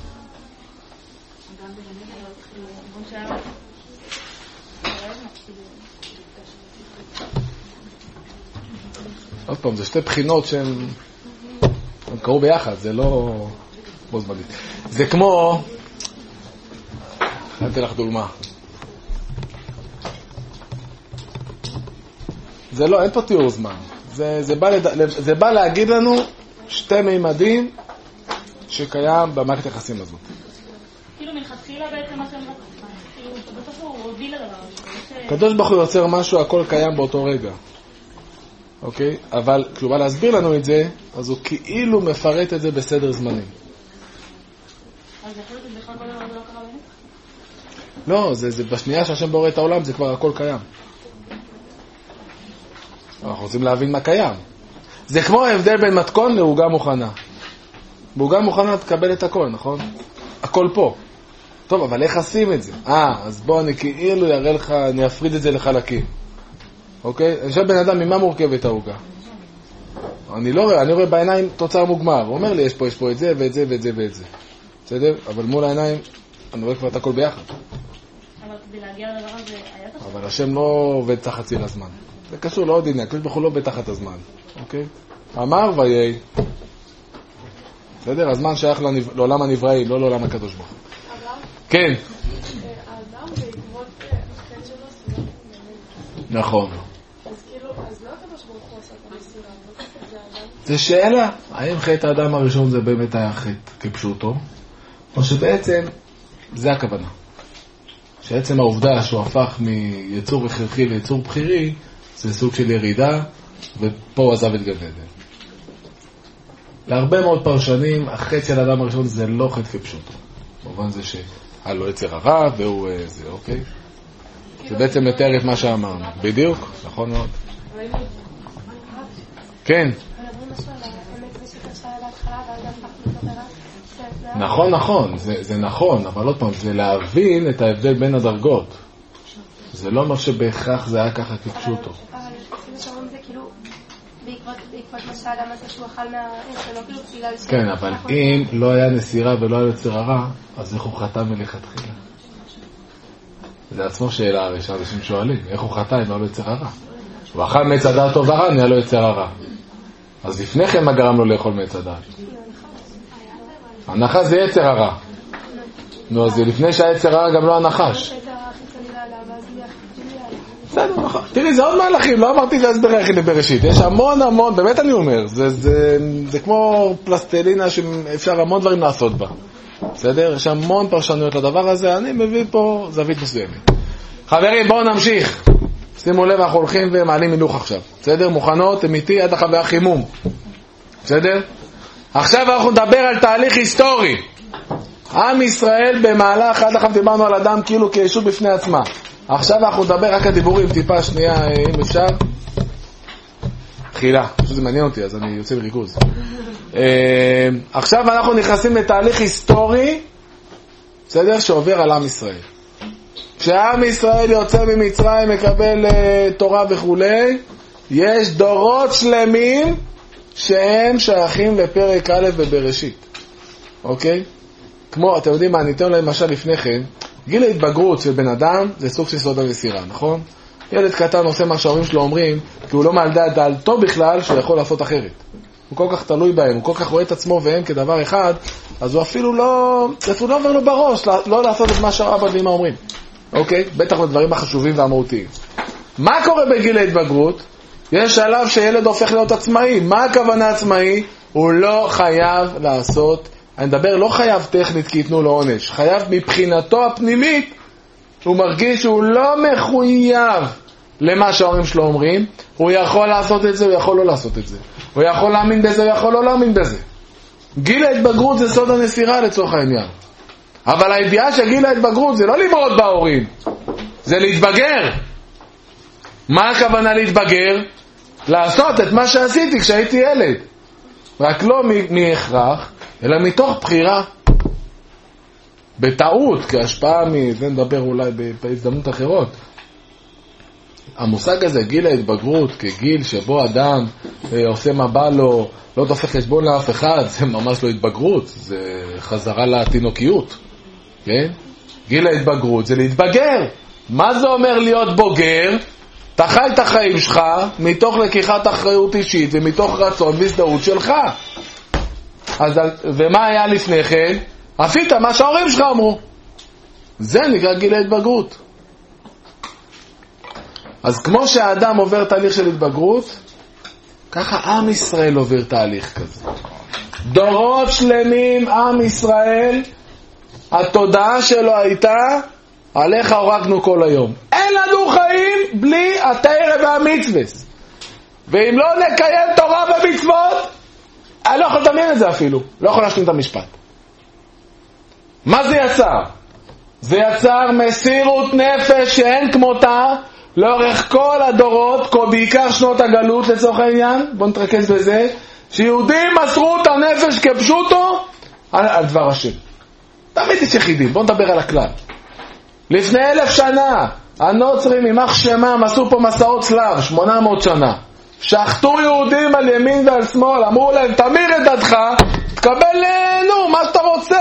עוד פעם, זה שתי בחינות שהן קרו ביחד, זה לא בו זמנית. זה כמו, אני אתן לך דוגמה. זה לא, אין פה תיאור זמן. זה, זה, בא לד... זה בא להגיד לנו שתי מימדים שקיים במערכת היחסים הזאת. כאילו מלכתחילה בעצם מה שהם רצו. כאילו, בסוף הוא הוביל לדבר הזה. הקדוש ברוך הוא יוצר משהו, הכל קיים באותו רגע. אוקיי? אבל כשהוא בא להסביר לנו את זה, אז הוא כאילו מפרט את זה בסדר זמנים. אז יכול להיות בכלל כל דבר זה לא קרה באמת? לא, זה, זה בשנייה שהשם בורא את העולם, זה כבר הכל קיים. אנחנו רוצים להבין מה קיים. זה כמו ההבדל בין מתכון לעוגה מוכנה. בעוגה מוכנה תקבל את הכל, נכון? הכל פה. טוב, אבל איך עושים את זה? אה, אז בוא אני כאילו יראה לך, אני אפריד את זה לחלקים. אוקיי? אני חושב בן אדם, ממה מורכבת העוגה? אני לא רואה, אני רואה בעיניים תוצר מוגמר. הוא אומר לי, יש פה, יש פה את זה ואת זה ואת זה ואת זה. בסדר? אבל מול העיניים, אני רואה כבר את הכל ביחד. אבל כדי להגיע לדבר הזה, היה תחת? אבל השם לא עובד תחת ציר הזמן. זה קשור לעוד עניין, הקדוש ברוך הוא לא עובד תחת הזמן. אוקיי? אמר ויהי. בסדר? הזמן שייך לעולם הנבראים, לא לעולם הקדוש ברוך הוא. כן. האדם בעקבות החטא שלו, נכון. אז כאילו, אז לא הקדוש ברוך הוא עשה את המסירה, זה האדם? זה שאלה, האם חטא האדם הראשון זה באמת היה חטא כפשוטו, או שבעצם זה הכוונה. שעצם העובדה שהוא הפך מיצור הכרחי ליצור בחירי, זה סוג של ירידה, ופה הוא עזב את גן עדן. להרבה מאוד פרשנים, החטא של האדם הראשון זה לא חטא כפשוטו. במובן זה שהיה לו יצר הרע, והוא זה, אוקיי? זה בעצם מתאר את מה שאמרנו. בדיוק, נכון מאוד. כן. נכון, נכון, זה, זה נכון, אבל עוד פעם, זה להבין את ההבדל בין הדרגות. זה לא מה שבהכרח זה היה ככה כפשוטו. אבל כאילו שאומרים זה כאילו בעקבות מה שהאדם הזה שהוא אכל מהעץ, לא כאילו בגלל ש... כן, אבל אם לא היה נסירה ולא היה יצר הרע, אז איך הוא חטא מלכתחילה? זה עצמו שאלה הרי שאנשים שואלים, איך הוא חטא אם לא היה יצר הרע? הוא אכל מעץ הדעת טוב ורע, נהיה לו יצר הרע. אז לפני כן מה גרם לו לאכול מעץ הדעת? הנחש זה יצר הרע. נו, אז לפני שהיצר הרע גם לא הנחש. בסדר, נכון. תראי, זה עוד מהלכים, לא אמרתי להסבר היחיד לבראשית. יש המון המון, באמת אני אומר, זה, זה, זה כמו פלסטלינה שאפשר המון דברים לעשות בה. בסדר? יש המון פרשנויות לדבר הזה, אני מביא פה זווית מסוימת. חברים, בואו נמשיך. שימו לב, אנחנו הולכים ומעלים מילוך עכשיו. בסדר? מוכנות, הם איתי עד החוויה חימום. בסדר? עכשיו אנחנו נדבר על תהליך היסטורי. עם ישראל במהלך, עד לכם דיברנו על אדם כאילו כישות בפני עצמה. עכשיו אנחנו נדבר רק על דיבורים, טיפה שנייה אם אפשר. מחילה, פשוט זה מעניין אותי, אז אני יוצא בריכוז. עכשיו אנחנו נכנסים לתהליך היסטורי, בסדר? שעובר על עם ישראל. כשעם ישראל יוצא ממצרים, מקבל תורה וכו', יש דורות שלמים שהם שייכים לפרק א' בבראשית. אוקיי? כמו, אתם יודעים מה, אני אתן להם משל לפני כן, גיל ההתבגרות של בן אדם זה סוג של סוד המסירה, נכון? ילד קטן עושה מה שההורים שלו אומרים, כי הוא לא מעל דעתו בכלל שהוא יכול לעשות אחרת. הוא כל כך תלוי בהם, הוא כל כך רואה את עצמו והם כדבר אחד, אז הוא אפילו לא, אפילו לא עובר לו בראש, לא לעשות את מה שהאבא ואמא אומרים. אוקיי? בטח לדברים החשובים והמהותיים. מה קורה בגיל ההתבגרות? יש שלב שילד הופך להיות עצמאי. מה הכוונה עצמאי? הוא לא חייב לעשות, אני מדבר לא חייב טכנית כי יתנו לו עונש, חייב מבחינתו הפנימית, הוא מרגיש שהוא לא מחויב למה שההורים שלו אומרים, הוא יכול לעשות את זה, הוא יכול לא לעשות את זה. הוא יכול להאמין בזה, הוא יכול לא להאמין בזה. גיל ההתבגרות זה סוד הנסירה לצורך העניין. אבל הידיעה של גיל ההתבגרות זה לא למרוד בהורים, זה להתבגר. מה הכוונה להתבגר? לעשות את מה שעשיתי כשהייתי ילד. רק לא מהכרח, אלא מתוך בחירה. בטעות, כהשפעה מזה נדבר אולי בהזדמנות אחרות. המושג הזה, גיל ההתבגרות, כגיל שבו אדם אה, עושה מה בא לו, לא דופק חשבון לאף אחד, זה ממש לא התבגרות, זה חזרה לתינוקיות. כן? גיל ההתבגרות זה להתבגר. מה זה אומר להיות בוגר? אתה חי את החיים שלך מתוך לקיחת אחריות אישית ומתוך רצון והזדהות שלך. אז, ומה היה לפני כן? עשית מה שההורים שלך אמרו. זה נקרא גיל ההתבגרות. אז כמו שהאדם עובר תהליך של התבגרות, ככה עם ישראל עובר תהליך כזה. דורות שלמים עם ישראל, התודעה שלו הייתה, עליך הורגנו כל היום. אין לנו חיים בלי התורה והמצוות. ואם לא נקיים תורה ומצוות, אני לא יכול לדמיין את זה אפילו. לא יכול להשלים את המשפט. מה זה יצר? זה יצר מסירות נפש שאין כמותה, לאורך כל הדורות, בעיקר שנות הגלות לצורך העניין, בואו נתרכז בזה, שיהודים מסרו את הנפש כפשוטו על, על דבר השם. תמיד יש יחידים, בואו נדבר על הכלל. לפני אלף שנה, הנוצרים ממח שמם עשו פה מסעות צלב, שמונה מאות שנה. שחטו יהודים על ימין ועל שמאל, אמרו להם, תמיר את דתך, תקבל לנו, מה שאתה רוצה.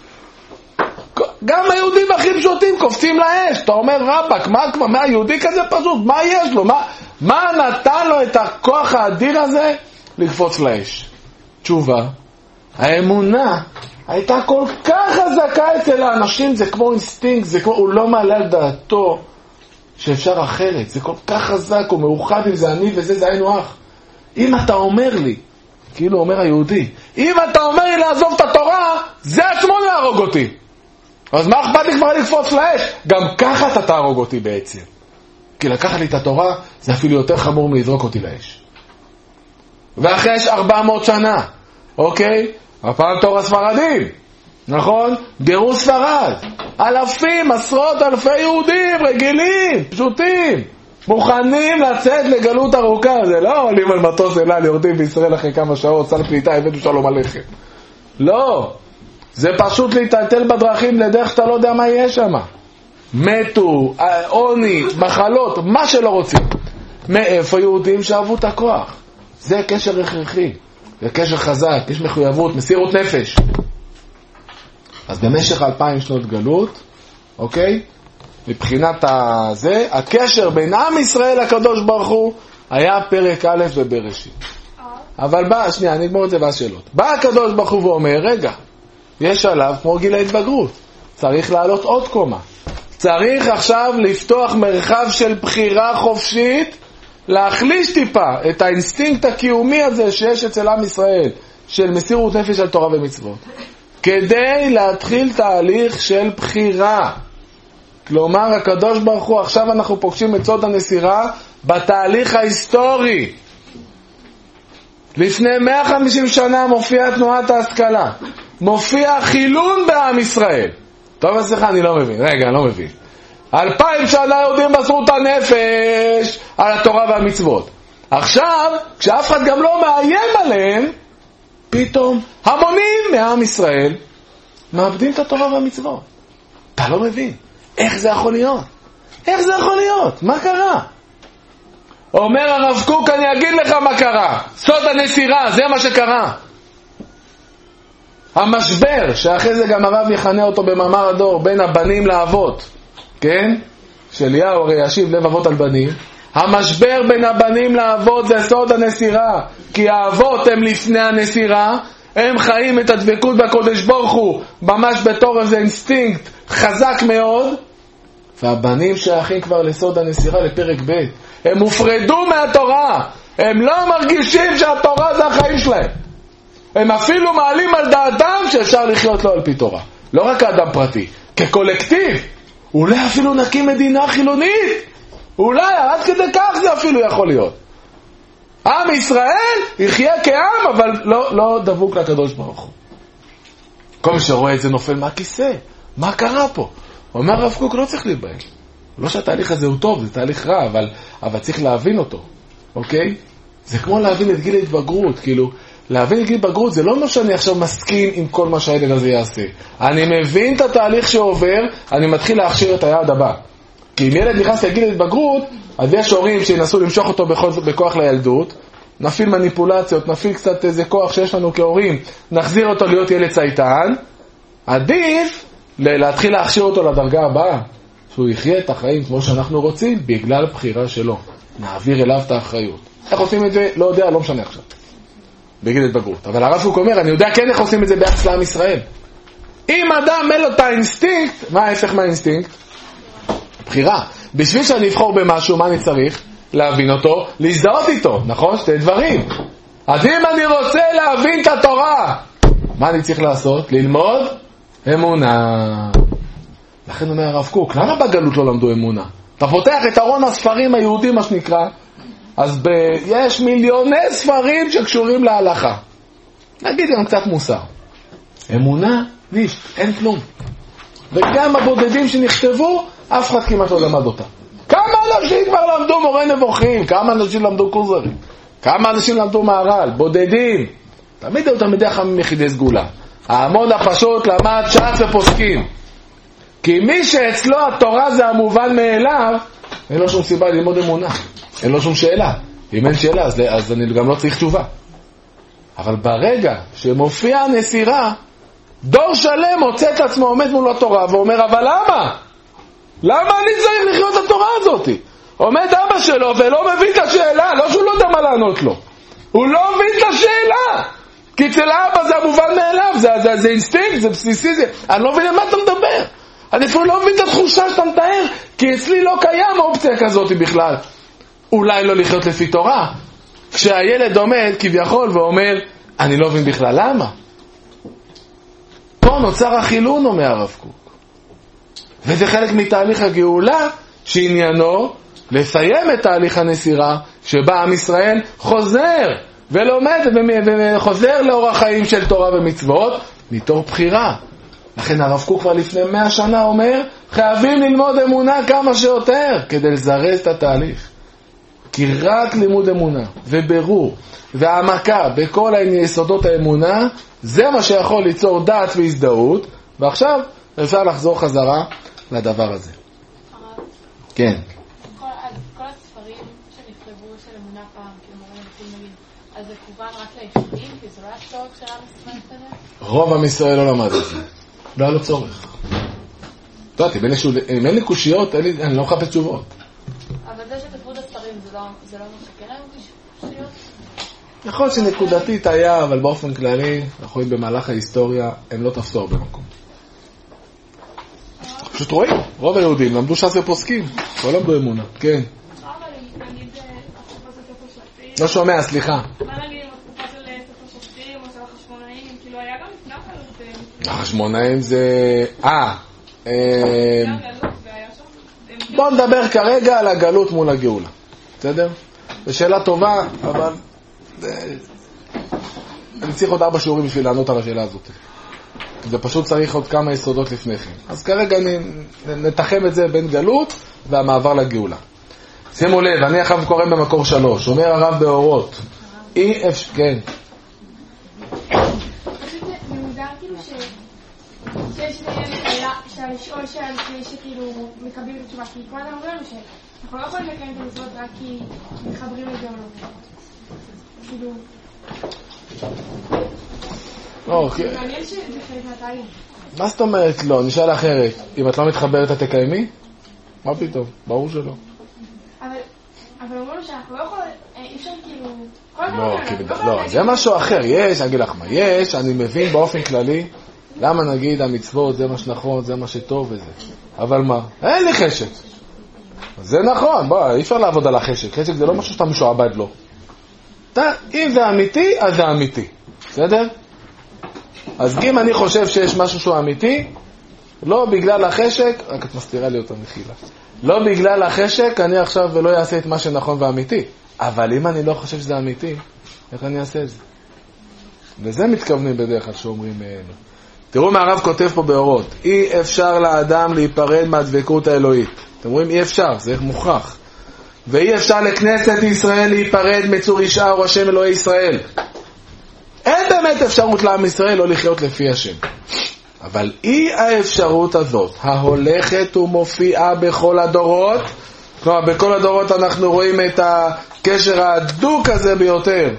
גם היהודים הכי פשוטים קופצים לאש. אתה אומר רבק, מה, מה היהודי כזה פשוט? מה יש לו? מה, מה נתן לו את הכוח האדיר הזה לקפוץ לאש? תשובה, האמונה הייתה כל כך חזקה אצל האנשים, זה כמו אינסטינקט, זה כמו, הוא לא מעלה על דעתו שאפשר אחרת, זה כל כך חזק, הוא מאוחד עם זה, אני וזה, זה היינו אח. אם אתה אומר לי, כאילו אומר היהודי, אם אתה אומר לי לעזוב את התורה, זה עצמו להרוג אותי. אז מה אכפת לי כבר לקפוץ לאש? גם ככה אתה תהרוג אותי בעצם. כי לקחת לי את התורה זה אפילו יותר חמור מלזרוק אותי לאש. ואחרי יש ארבע מאות שנה, אוקיי? הפעם תורה ספרדים, נכון? גירוש ספרד. אלפים, עשרות אלפי יהודים רגילים, פשוטים, מוכנים לצאת לגלות ארוכה. זה לא עולים על מטוס אלה, יורדים בישראל אחרי כמה שעות, סל פליטה, הבאנו שלום עליכם. לא. זה פשוט להתעלתל בדרכים לדרך שאתה לא יודע מה יהיה שם. מתו, עוני, מחלות, מה שלא רוצים. מאיפה יהודים שאהבו את הכוח? זה קשר הכרחי, זה קשר חזק, יש מחויבות, מסירות נפש. אז במשך אלפיים שנות גלות, אוקיי? מבחינת הזה, הקשר בין עם ישראל לקדוש ברוך הוא היה פרק א' בבראשית. אבל בא, שנייה, אני אגמור את זה בשאלות. בא הקדוש ברוך הוא ואומר, רגע, יש עליו כמו גיל ההתבגרות, צריך לעלות עוד קומה, צריך עכשיו לפתוח מרחב של בחירה חופשית, להחליש טיפה את האינסטינקט הקיומי הזה שיש אצל עם ישראל של מסירות נפש על תורה ומצוות, כדי להתחיל תהליך של בחירה. כלומר הקדוש ברוך הוא, עכשיו אנחנו פוגשים את סוד הנסירה בתהליך ההיסטורי. לפני מאה וחמישים שנה מופיעה תנועת ההשכלה, מופיע חילון בעם ישראל. טוב, אז סליחה, אני לא מבין. רגע, אני לא מבין. אלפיים שנה יהודים מסרו את הנפש על התורה והמצוות. עכשיו, כשאף אחד גם לא מאיים עליהם, פתאום המונים מעם ישראל מאבדים את התורה והמצוות. אתה לא מבין. איך זה יכול להיות? איך זה יכול להיות? מה קרה? אומר הרב קוק, אני אגיד לך מה קרה. סוד הנסירה, זה מה שקרה. המשבר, שאחרי זה גם הרב יכנה אותו במאמר הדור, בין הבנים לאבות, כן? שאליהו הרי ישיב לב אבות על בנים. המשבר בין הבנים לאבות זה סוד הנסירה, כי האבות הם לפני הנסירה, הם חיים את הדבקות בקודש ברוך הוא, ממש בתור איזה אינסטינקט חזק מאוד, והבנים שייכים כבר לסוד הנסירה, לפרק ב', הם הופרדו מהתורה, הם לא מרגישים שהתורה זה החיים שלהם, הם אפילו מעלים על דעתם שאפשר לחיות לו על פי תורה, לא רק האדם פרטי, כקולקטיב, אולי אפילו נקים מדינה חילונית, אולי עד כדי כך זה אפילו יכול להיות. עם ישראל יחיה כעם, אבל לא, לא דבוק לקדוש ברוך הוא. כל מי שרואה את זה נופל מהכיסא. מה קרה פה? אומר הרב קוק, לא צריך להתבייש. לא שהתהליך הזה הוא טוב, זה תהליך רע, אבל, אבל צריך להבין אותו. אוקיי? זה כמו להבין את גיל ההתבגרות. כאילו, להבין את גיל ההתבגרות זה לא מה שאני עכשיו מסכים עם כל מה שהילד הזה יעשה. אני מבין את התהליך שעובר, אני מתחיל להכשיר את היעד הבא. כי אם ילד נכנס לגיל ההתבגרות, אז יש הורים שינסו למשוך אותו בכוח לילדות, נפיל מניפולציות, נפיל קצת איזה כוח שיש לנו כהורים, נחזיר אותו להיות ילד צייתן, עדיף להתחיל להכשיר אותו לדרגה הבאה, שהוא יחיה את החיים כמו שאנחנו רוצים, בגלל בחירה שלו. נעביר אליו את האחריות. איך עושים את זה? לא יודע, לא משנה עכשיו. בגיל ההתבגרות. אבל הרב קוק אומר, אני יודע כן איך עושים את זה ביחס לעם ישראל. אם אדם אין לו את האינסטינקט, מה ההפך מהאינסטינקט? בחירה. בשביל שאני אבחור במשהו, מה אני צריך? להבין אותו, להזדהות איתו, נכון? שתי דברים. אז אם אני רוצה להבין את התורה, מה אני צריך לעשות? ללמוד אמונה. לכן אומר הרב קוק, למה בגלות לא למדו אמונה? אתה פותח את ארון הספרים היהודים, מה שנקרא, אז ב... יש מיליוני ספרים שקשורים להלכה. נגיד גם קצת מוסר. אמונה, נישט, אין כלום. וגם הבודדים שנכתבו, אף אחד כמעט לא למד אותה. כמה אנשים כבר למדו מורה נבוכים? כמה אנשים למדו קוזרים? כמה אנשים למדו מהר"ל? בודדים. תמיד היו תלמידי חכמים יחידי סגולה. ההמון הפשוט למד ש"ס ופוסקים. כי מי שאצלו התורה זה המובן מאליו, אין לו שום סיבה ללמוד אמונה. אין לו שום שאלה. אם אין שאלה, אז, אז אני גם לא צריך תשובה. אבל ברגע שמופיע הנסירה, דור שלם מוצא את עצמו עומד מול התורה ואומר, אבל למה? למה אני צריך לחיות את התורה הזאת? עומד אבא שלו ולא מבין את השאלה, לא שהוא לא יודע מה לענות לו. הוא לא מבין את השאלה. כי אצל האבא זה המובן מאליו, זה, זה, זה אינסטינקט, זה בסיסי, זה... אני לא מבין על מה אתה מדבר. אני אפילו לא מבין את התחושה שאתה מתאר, כי אצלי לא קיים אופציה כזאת בכלל. אולי לא לחיות לפי תורה. כשהילד עומד כביכול ואומר, אני לא מבין בכלל, למה? פה נוצר החילון, אומר הרב קוק. וזה חלק מתהליך הגאולה, שעניינו לסיים את תהליך הנסירה, שבה עם ישראל חוזר ולומד וחוזר לאורח חיים של תורה ומצוות, מתוך בחירה. לכן הרב קוק כבר לפני מאה שנה אומר, חייבים ללמוד אמונה כמה שיותר, כדי לזרז את התהליך. כי רק לימוד אמונה וברור והעמקה בכל יסודות האמונה, זה מה שיכול ליצור דעת והזדהות, ועכשיו אפשר לחזור חזרה לדבר הזה. כן. כל הספרים שנכתבו של אמונה פעם, כאילו מורים נפים נגיד, אז זה כוון רק ליחידים, כי זה לא היה צורך של עם ישראל כזה? רוב עם ישראל לא למד את זה. לא היה לו צורך. אתה יודעת, אם אין לי קושיות, אני לא מחפש תשובות. אבל זה שכתבו את הספרים, זה לא משקר היום קושיות? יכול שנקודתית היה, אבל באופן כללי, אנחנו רואים במהלך ההיסטוריה, הם לא תפסו הרבה מקום. פשוט רואים, רוב היהודים למדו ש"ס ופוסקים, לא למדו אמונה. כן. לא שומע, סליחה. מה נגיד עם התקופה של ספר שופטים או של החשמונאים? כאילו היה גם לפני החלוטין. החשמונאים זה... אה. בוא נדבר כרגע על הגלות מול הגאולה. בסדר? זו שאלה טובה, אבל... אני צריך עוד ארבע שיעורים בשביל לענות על השאלה הזאת. זה פשוט צריך עוד כמה יסודות לפני כן. אז כרגע נתחם את זה בין גלות והמעבר לגאולה. שימו לב, אני עכשיו קורא במקור שלוש, אומר הרב באורות, אי אפשר, כן. פשוט ממודר כאילו שיש שאלה, אפשר לשאול שאלה לפני שכאילו מקבלים את התשובה, כי כל אדם אומר לנו שאנחנו לא יכולים לקיים את המצוות רק כי מתחברים לזה או לא. כאילו... אוקיי. מעניין שזה חלק מהתהליך. מה זאת אומרת לא? נשאל אחרת. אם את לא מתחברת, את תקיימי? מה פתאום? ברור שלא. אבל אמרנו שאנחנו לא יכולים, אי אפשר כאילו... לא, לא, זה משהו אחר. יש, אני אגיד לך מה, יש, אני מבין באופן כללי, למה נגיד המצוות זה מה שנכון, זה מה שטוב וזה. אבל מה? אין לי חשק. זה נכון, בוא, אי אפשר לעבוד על החשק. חשק זה לא משהו שאתה משועבד לו. אם זה אמיתי, אז זה אמיתי. בסדר? אז אם אני חושב שיש משהו שהוא אמיתי, לא בגלל החשק, רק את מסתירה לי אותה מחילה. לא בגלל החשק, אני עכשיו ולא אעשה את מה שנכון ואמיתי. אבל אם אני לא חושב שזה אמיתי, איך אני אעשה את זה? וזה מתכוונים בדרך כלל שאומרים ממנו. תראו מה הרב כותב פה באורות. אי אפשר לאדם להיפרד מהדבקות האלוהית. אתם רואים? אי אפשר, זה מוכרח. ואי אפשר לכנסת ישראל להיפרד מצור ישעה או השם אלוהי ישראל. אין באמת אפשרות לעם ישראל לא לחיות לפי השם. אבל אי האפשרות הזאת, ההולכת ומופיעה בכל הדורות, כלומר בכל הדורות אנחנו רואים את הקשר ההדוק הזה ביותר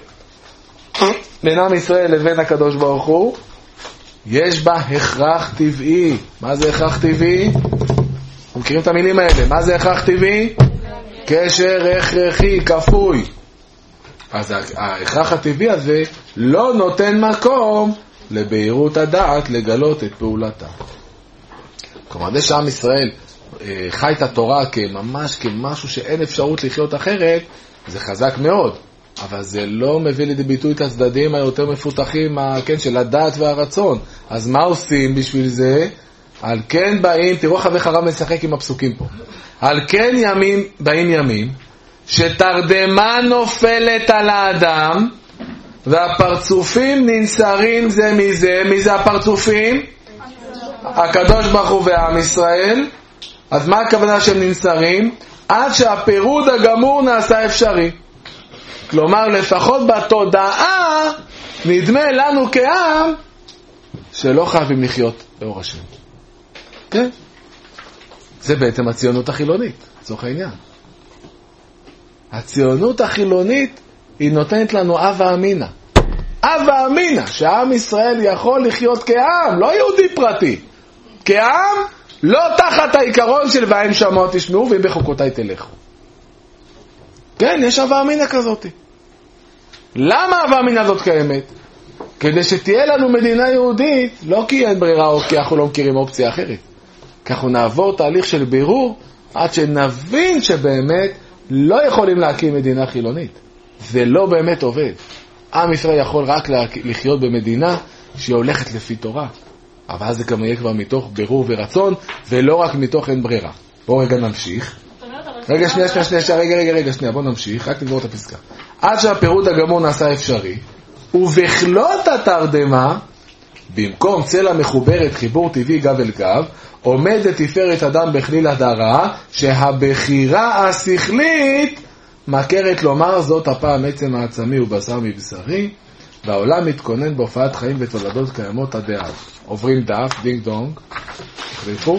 בין עם ישראל לבין הקדוש ברוך הוא, יש בה הכרח טבעי. מה זה הכרח טבעי? אתם מכירים את המילים האלה. מה זה הכרח טבעי? קשר הכרחי, כפוי. אז ההכרח הטבעי הזה לא נותן מקום לבהירות הדעת לגלות את פעולתה. כלומר, זה שעם ישראל חי את התורה כממש כמשהו שאין אפשרות לחיות אחרת, זה חזק מאוד. אבל זה לא מביא לידי ביטוי את הצדדים היותר מפותחים, כן, של הדעת והרצון. אז מה עושים בשביל זה? על כן באים, תראו איך הרב משחק עם הפסוקים פה. על כן ימים, באים ימים, שתרדמה נופלת על האדם, והפרצופים ננסרים זה מזה. מי זה הפרצופים? הקדוש ברוך הוא ועם ישראל. אז מה הכוונה שהם ננסרים? עד שהפירוד הגמור נעשה אפשרי. כלומר, לפחות בתודעה נדמה לנו כעם שלא חייבים לחיות לאור השם. כן? זה בעצם הציונות החילונית, לצורך העניין. הציונות החילונית היא נותנת לנו אבא אמינה. אבא אמינה, שהעם ישראל יכול לחיות כעם, לא יהודי פרטי. כעם, לא תחת העיקרון של ואין שמות תשמעו ואם בחוקותיי תלכו. כן, יש אבא אמינה כזאת. למה אבא אמינה הזאת קיימת? כדי שתהיה לנו מדינה יהודית, לא כי אין ברירה או כי אנחנו לא מכירים אופציה אחרת. כי אנחנו נעבור תהליך של בירור עד שנבין שבאמת לא יכולים להקים מדינה חילונית. זה לא באמת עובד. עם ישראל יכול רק לחיות במדינה שהיא הולכת לפי תורה. אבל אז זה גם יהיה כבר מתוך בירור ורצון, ולא רק מתוך אין ברירה. בואו רגע נמשיך. רגע, שנייה, שנייה, שנייה, רגע, רגע, רגע, שנייה, בואו נמשיך, רק נגמור את הפסקה. עד שהפירוד הגמור נעשה אפשרי, ובכלות התרדמה, במקום צלע מחוברת חיבור טבעי גב אל גב, עומדת תפארת אדם בכליל הדרה, שהבחירה השכלית מכרת לומר זאת הפעם עצם העצמי ובשר מבשרי, והעולם מתכונן בהופעת חיים ותולדות קיימות עד אז. עוברים דף, דינג דונג, תחליפו.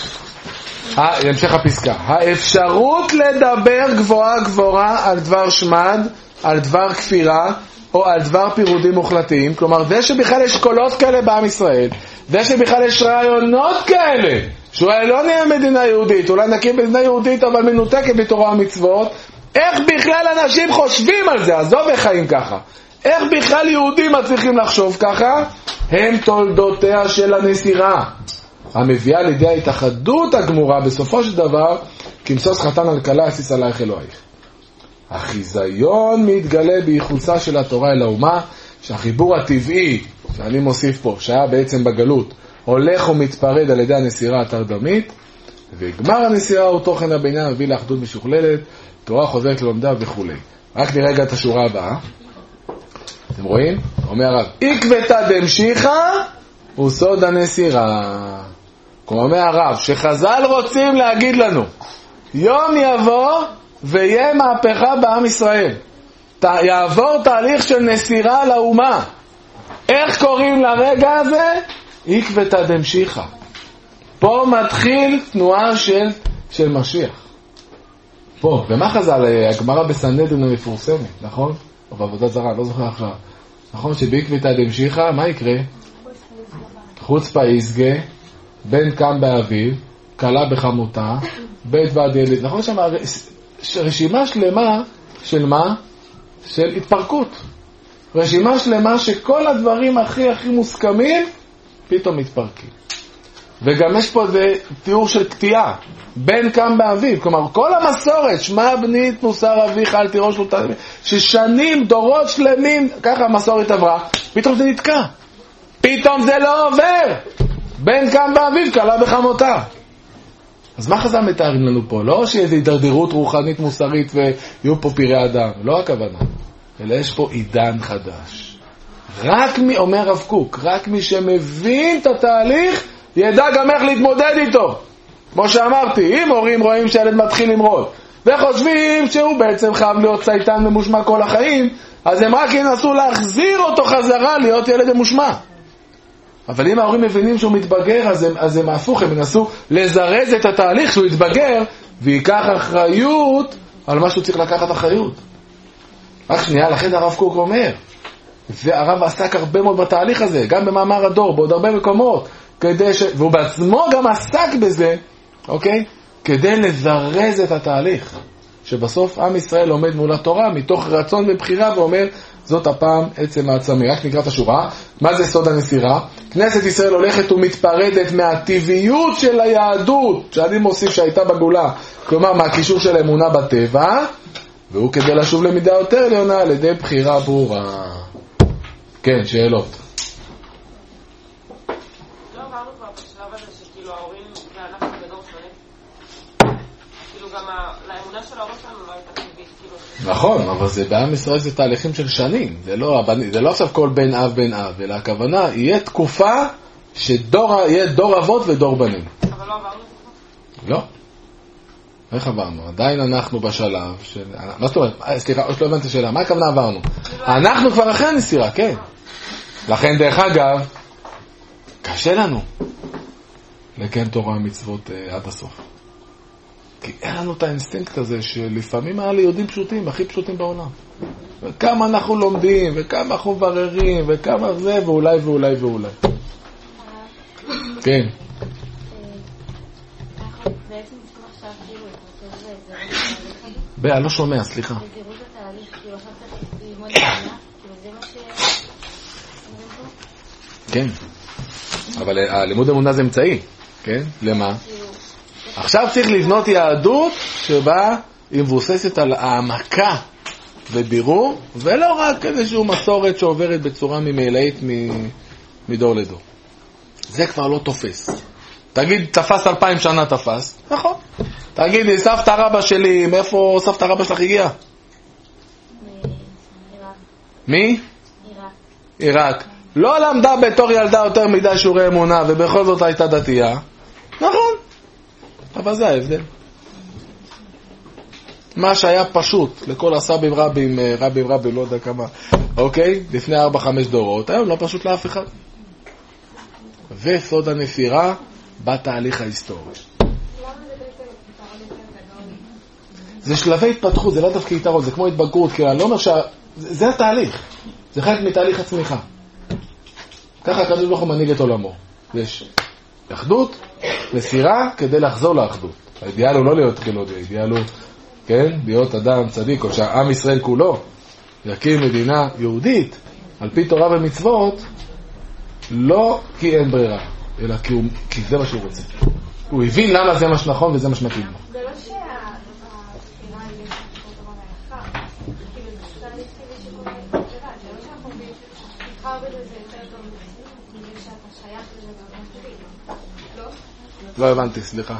המשך הפסקה. האפשרות לדבר גבוהה גבוהה על דבר שמד, על דבר כפירה, או על דבר פירודים מוחלטים, כלומר זה שבכלל יש קולות כאלה בעם ישראל, זה שבכלל יש רעיונות כאלה, שאולי לא נהיה מדינה יהודית, אולי נקים מדינה יהודית אבל מנותקת בתורה ומצוות, איך בכלל אנשים חושבים על זה? עזוב איך חיים ככה. איך בכלל יהודים מצליחים לחשוב ככה? הם תולדותיה של הנסירה, המביאה לידי ההתאחדות הגמורה בסופו של דבר, כמסוס חתן על כלה אסיס עלייך אלוהיך. החיזיון מתגלה בייחוסה של התורה אל האומה, שהחיבור הטבעי, שאני מוסיף פה, שהיה בעצם בגלות, הולך ומתפרד על ידי הנסירה התרדמית, וגמר הנסירה הוא תוכן הבניין מביא לאחדות משוכללת, תורה חוזרת ללומדה וכו'. רק נרגע את השורה הבאה. אתם רואים? אומר הרב, עקבתא דמשיחא הוא סוד הנסירה. כמו אומר הרב, שחז"ל רוצים להגיד לנו, יום יבוא ויהיה מהפכה בעם ישראל. יעבור תהליך של נסירה לאומה. איך קוראים לרגע הזה? עקבתא דמשיחא. פה מתחיל תנועה של, של משיח. פה, ומה חז"ל? הגמרא בסנהדרין המפורסמת, נכון? או בעבודת זרה, לא זוכר עכשיו. נכון שבעקבתא דמשיחא, מה יקרה? חוצפא יסגא, בן קם באביו, כלה בחמותה, בית ועד ילד. נכון שם רשימה שלמה של מה? של התפרקות. רשימה שלמה שכל הדברים הכי הכי מוסכמים פתאום מתפרקים. וגם יש פה איזה תיאור של קטיעה. בן קם באביו. כלומר, כל המסורת, שמע בני את מוסר אביך, אל תירוש לו תלמיד, ששנים, דורות שלמים, ככה המסורת עברה, פתאום זה נתקע. פתאום זה לא עובר. בן קם באביו, כלה בחמותה. אז מה חז"ל מתארים לנו פה? לא שאיזו הידרדרות רוחנית מוסרית ויהיו פה פירי אדם, לא הכוונה. אלא יש פה עידן חדש. רק מי, אומר רב קוק, רק מי שמבין את התהליך, ידע גם איך להתמודד איתו. כמו שאמרתי, אם הורים רואים שהילד מתחיל למרוד, וחושבים שהוא בעצם חייב להיות צייתן ממושמע כל החיים, אז הם רק ינסו להחזיר אותו חזרה להיות ילד ממושמע. אבל אם ההורים מבינים שהוא מתבגר, אז הם, אז הם הפוך, הם ינסו לזרז את התהליך שהוא יתבגר, ויקח אחריות על מה שהוא צריך לקחת אחריות. רק שנייה, לכן הרב קוק אומר, והרב עסק הרבה מאוד בתהליך הזה, גם במאמר הדור, בעוד הרבה מקומות, כדי ש... והוא בעצמו גם עסק בזה, אוקיי? כדי לזרז את התהליך, שבסוף עם ישראל עומד מול התורה, מתוך רצון ובחירה, ואומר, זאת הפעם עצם העצמי. רק נקרא את השורה. מה זה סוד הנסירה? כנסת ישראל הולכת ומתפרדת מהטבעיות של היהדות, שאני מוסיף שהייתה בגולה, כלומר מהקישור של אמונה בטבע, והוא כדי לשוב למידה יותר עליונה על ידי בחירה ברורה. כן, שאלות. לא אמרנו כבר בשלב הזה שכאילו ההורים ואנחנו בדור שונה? כאילו גם לאמונה של ההורים שלנו לא הייתה טבעית, כאילו... נכון, אבל זה בעם ישראל זה תהליכים של שנים. זה לא, זה לא עכשיו כל בן אב בן אב, אלא הכוונה, יהיה תקופה שדור, יהיה דור אבות ודור בנים. אבל לא עברנו את זה? לא. איך עברנו? עדיין אנחנו בשלב של... מה זאת אומרת? סליחה, עוד לא הבנתי שאלה. מה הכוונה עברנו? אנחנו כבר אחרי הנסירה, כן. לכן, דרך אגב, קשה לנו לקיים תורה ומצוות עד הסוף. כי אין לנו את האינסטינקט הזה שלפעמים היה ליהודים פשוטים, הכי פשוטים בעולם. וכמה אנחנו לומדים, וכמה אנחנו מבררים, וכמה זה, ואולי ואולי ואולי. כן. באה, לא שומע, סליחה. בזירות התהליך, כאילו עכשיו צריך ללמוד אמונה, כאילו זה מה ש... כן. אבל הלימוד אמונה זה אמצעי, כן? למה? עכשיו צריך לבנות יהדות שבה היא מבוססת על העמקה ובירור, ולא רק איזושהי מסורת שעוברת בצורה ממילאית מדור לדור. זה כבר לא תופס. תגיד, תפס אלפיים שנה תפס. נכון. תגיד, סבתא רבא שלי, מאיפה סבתא רבא שלך הגיעה? מי? עיראק. עיראק. לא למדה בתור ילדה יותר מדי שיעורי אמונה, ובכל זאת הייתה דתייה. נכון. אבל זה ההבדל. מה שהיה פשוט לכל הסבים רבים, רבים רבים, לא יודע כמה, אוקיי? לפני ארבע חמש דורות, היום לא פשוט לאף אחד. וסוד הנסירה בתהליך ההיסטורי. זה שלבי התפתחות, זה לא דווקא יתרון, זה כמו התבגרות, כי אני לא אומר שה... זה, זה התהליך. זה חלק מתהליך הצמיחה. ככה הקדוש ברוך הוא מנהיג את עולמו. יש אחדות, נסירה, כדי לחזור לאחדות. האידיאל הוא לא להיות חילוני, האידיאל הוא, כן, להיות אדם צדיק, או שהעם ישראל כולו יקים מדינה יהודית, על פי תורה ומצוות, לא כי אין ברירה, אלא כי, הוא, כי זה מה שהוא רוצה. הוא הבין למה זה מה שנכון וזה מה שמתאים לו. זה לא שהספירה היא בספרות דבר מהלכה, כאילו זה פשוט הליך טבעי שקורה לבד, זה לא שאנחנו נבחר בזה יותר טוב מזה שאתה שייך לזה בעולם טבעי, לא? לא הבנתי, סליחה.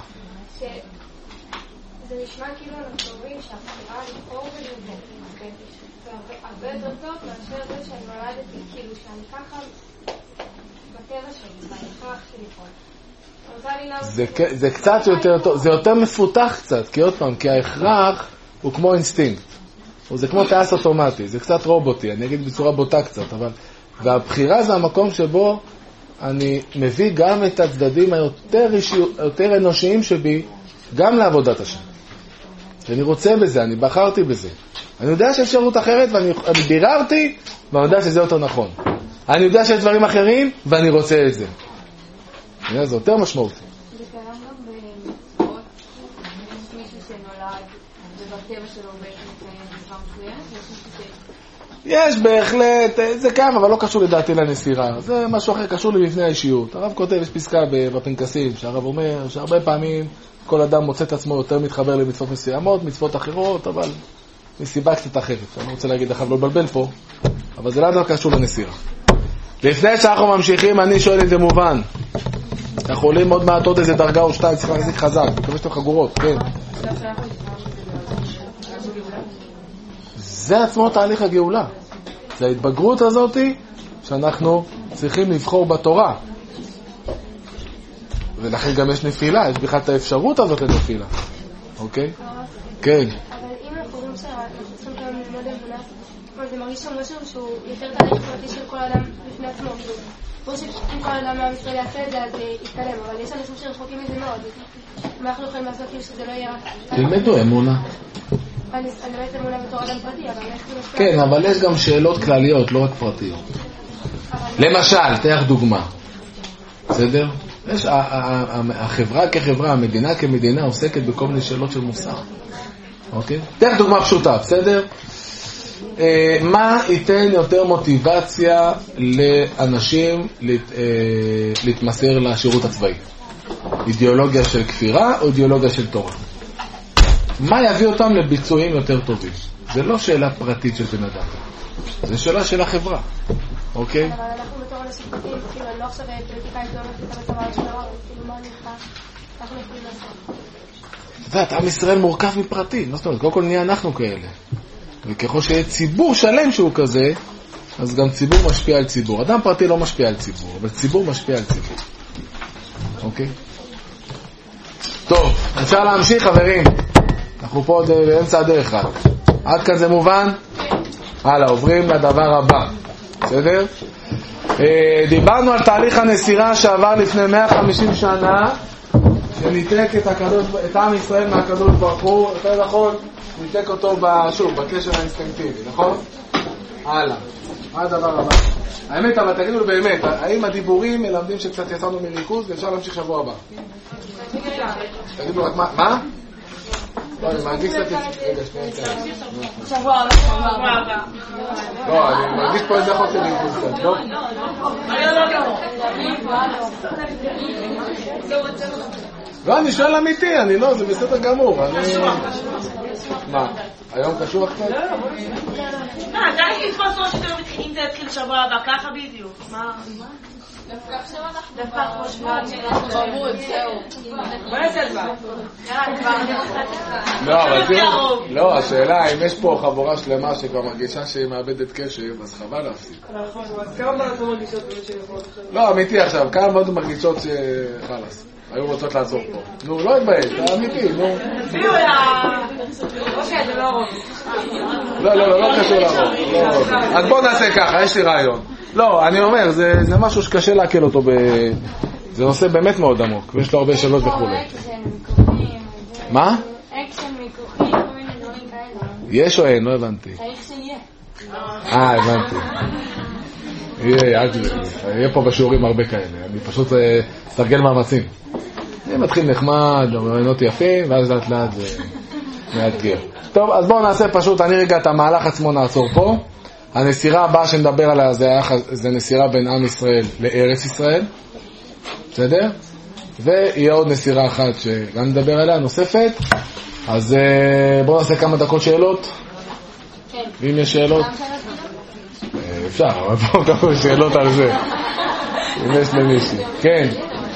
זה נשמע כאילו אנחנו אומרים שהספירה לבחור בזה זה הרבה יותר טוב מאשר זה שאני נולדתי, כאילו שאני ככה בטבע שלי, בהכרח שלי פה. זה, זה קצת יותר טוב, זה יותר מפותח קצת, כי עוד פעם, כי ההכרח הוא כמו אינסטינקט. זה כמו טייס אוטומטי, זה קצת רובוטי, אני אגיד בצורה בוטה קצת, אבל... והבחירה זה המקום שבו אני מביא גם את הצדדים היותר יותר אנושיים שבי, גם לעבודת השם. אני רוצה בזה, אני בחרתי בזה. אני יודע שיש אפשרות אחרת, ואני אני ביררתי, ואני יודע שזה יותר נכון. אני יודע שיש דברים אחרים, ואני רוצה את זה. זה יותר משמעותי. זה קיים גם במצוות, יש מישהו שנולד, ובטבע שלו בעצם מקיים מצווה מסוימת, יש מישהו ש... יש בהחלט, זה קיים, אבל לא קשור לדעתי לנסירה. זה משהו אחר, קשור למבנה האישיות. הרב כותב, יש פסקה בפנקסים, שהרב אומר שהרבה פעמים כל אדם מוצא את עצמו יותר מתחבר למצוות מסוימות, מצוות אחרות, אבל מסיבה קצת אחרת. אני רוצה להגיד לך לא לבלבל פה, אבל זה לא דווקא קשור לנסירה. לפני שאנחנו ממשיכים, אני שואל אם זה מובן. אנחנו עולים עוד מעט עוד איזה דרגה או שתיים, צריך להחזיק חזק, מקווה שאתם חגורות, כן. זה עצמו תהליך הגאולה. זה ההתבגרות הזאת שאנחנו צריכים לבחור בתורה. ולכן גם יש נפילה, יש בכלל את האפשרות הזאת לנפילה. אוקיי? כן. אבל אם אנחנו רואים שאנחנו צריכים כאן ללמוד אמונה, אבל זה מרגיש שם משהו שהוא יותר תהליך פרטי של כל אדם בפני עצמו. כמו שאם כל אדם מעם ישראל יעשה את זה, אז יתקדם, אבל יש אנשים שרחוקים מזה מאוד. מה אנחנו יכולים לעשות כאילו שזה לא יהיה... תלמדו אמונה. אני לא את אמונה בתור אדם פרטי, אבל איך זה נפלא? כן, אבל יש גם שאלות כלליות, לא רק פרטיות. למשל, תהיה דוגמה. בסדר? יש, החברה כחברה, המדינה כמדינה עוסקת בכל מיני שאלות של מוסר. אוקיי? תהיה דוגמה פשוטה, בסדר? מה ייתן יותר מוטיבציה לאנשים להתמסר לשירות הצבאי? אידיאולוגיה של כפירה או אידיאולוגיה של תורה? מה יביא אותם לביצועים יותר טובים? זה לא שאלה פרטית של בן אדם, זה שאלה של החברה, אוקיי? אבל אנחנו בתור אנשים פרטיים, כאילו אני לא עכשיו פוליטיקאית לא מחליטה בצבא של דבר, כאילו מה נלכה, אנחנו יכולים לעשות. אתה יודעת, עם ישראל מורכב מפרטי, לא זאת אומרת, קודם כל נהיה אנחנו כאלה. וככל שיהיה ציבור שלם שהוא כזה, אז גם ציבור משפיע על ציבור. אדם פרטי לא משפיע על ציבור, אבל ציבור משפיע על ציבור. אוקיי? טוב, אפשר להמשיך חברים. אנחנו פה עוד באמצע הדרך רק. עד כאן זה מובן? הלאה, עוברים לדבר הבא. בסדר? דיברנו על תהליך הנסירה שעבר לפני מאה וחמישים שנה, שניתק את, הקדוש, את עם ישראל מהקדוש ברוך הוא, יותר נכון, ניתק אותו שוב, בקשר האינסטינקטיבי, נכון? הלאה. מה הדבר הבא? האמת, אבל תגידו לי באמת, האם הדיבורים מלמדים שקצת יצאנו מריכוז ואפשר להמשיך שבוע הבא? תגידו רק מה? מה? לא, אני מרגיש קצת... רגע, שנייה, שבוע הבא, שבוע הבא. לא, אני מרגיש פה איזה חוק לריכוז קצת, לא? לא, אני שואל אמיתי, אני לא, זה בסדר גמור. מה? היום קשור קצת? מה, אתה רק לתפוס ראש שאתם מתחילים, זה יתחיל שבוע הבא, ככה בדיוק. מה? דווקא עכשיו אנחנו... דווקא אנחנו שבוע חמוד, זהו. בוא נעשה דבר. לא, אבל תראו, לא, השאלה, אם יש פה חבורה שלמה שכבר מרגישה שהיא מאבדת קשב, אז חבל להפסיק. נכון, אז כמה מאוד מרגישות במשך? לא, אמיתי עכשיו, כמה מאוד מרגישות שחלס. היו רוצות לעזור פה. נו, לא התבייש, זה אמיתי, נו. תביאו לה... אוקיי, זה לא רוב. לא, לא, לא, לא קשור לרוב. אז בואו נעשה ככה, יש לי רעיון. לא, אני אומר, זה משהו שקשה להקל אותו ב... זה נושא באמת מאוד עמוק, ויש לו הרבה שאלות וכו'. מה? אקשן, מיקוחים, כל מיני דברים כאלה. יש או אין? לא הבנתי. צריך שיהיה. אה, הבנתי. יהיה פה בשיעורים הרבה כאלה, אני פשוט אסתרגל מאמצים. אני מתחיל נחמד, רעיונות יפים, ואז לאט לאט זה מאתגר. טוב, אז בואו נעשה פשוט, אני רגע את המהלך עצמו נעצור פה. הנסירה הבאה שנדבר עליה זה, זה נסירה בין עם ישראל לארץ ישראל, בסדר? ויהיה עוד נסירה אחת שגם נדבר עליה, נוספת. אז בואו נעשה כמה דקות שאלות. כן. ואם יש שאלות? אפשר, אבל בואו כמה שאלות על זה. אם יש למישהו. כן.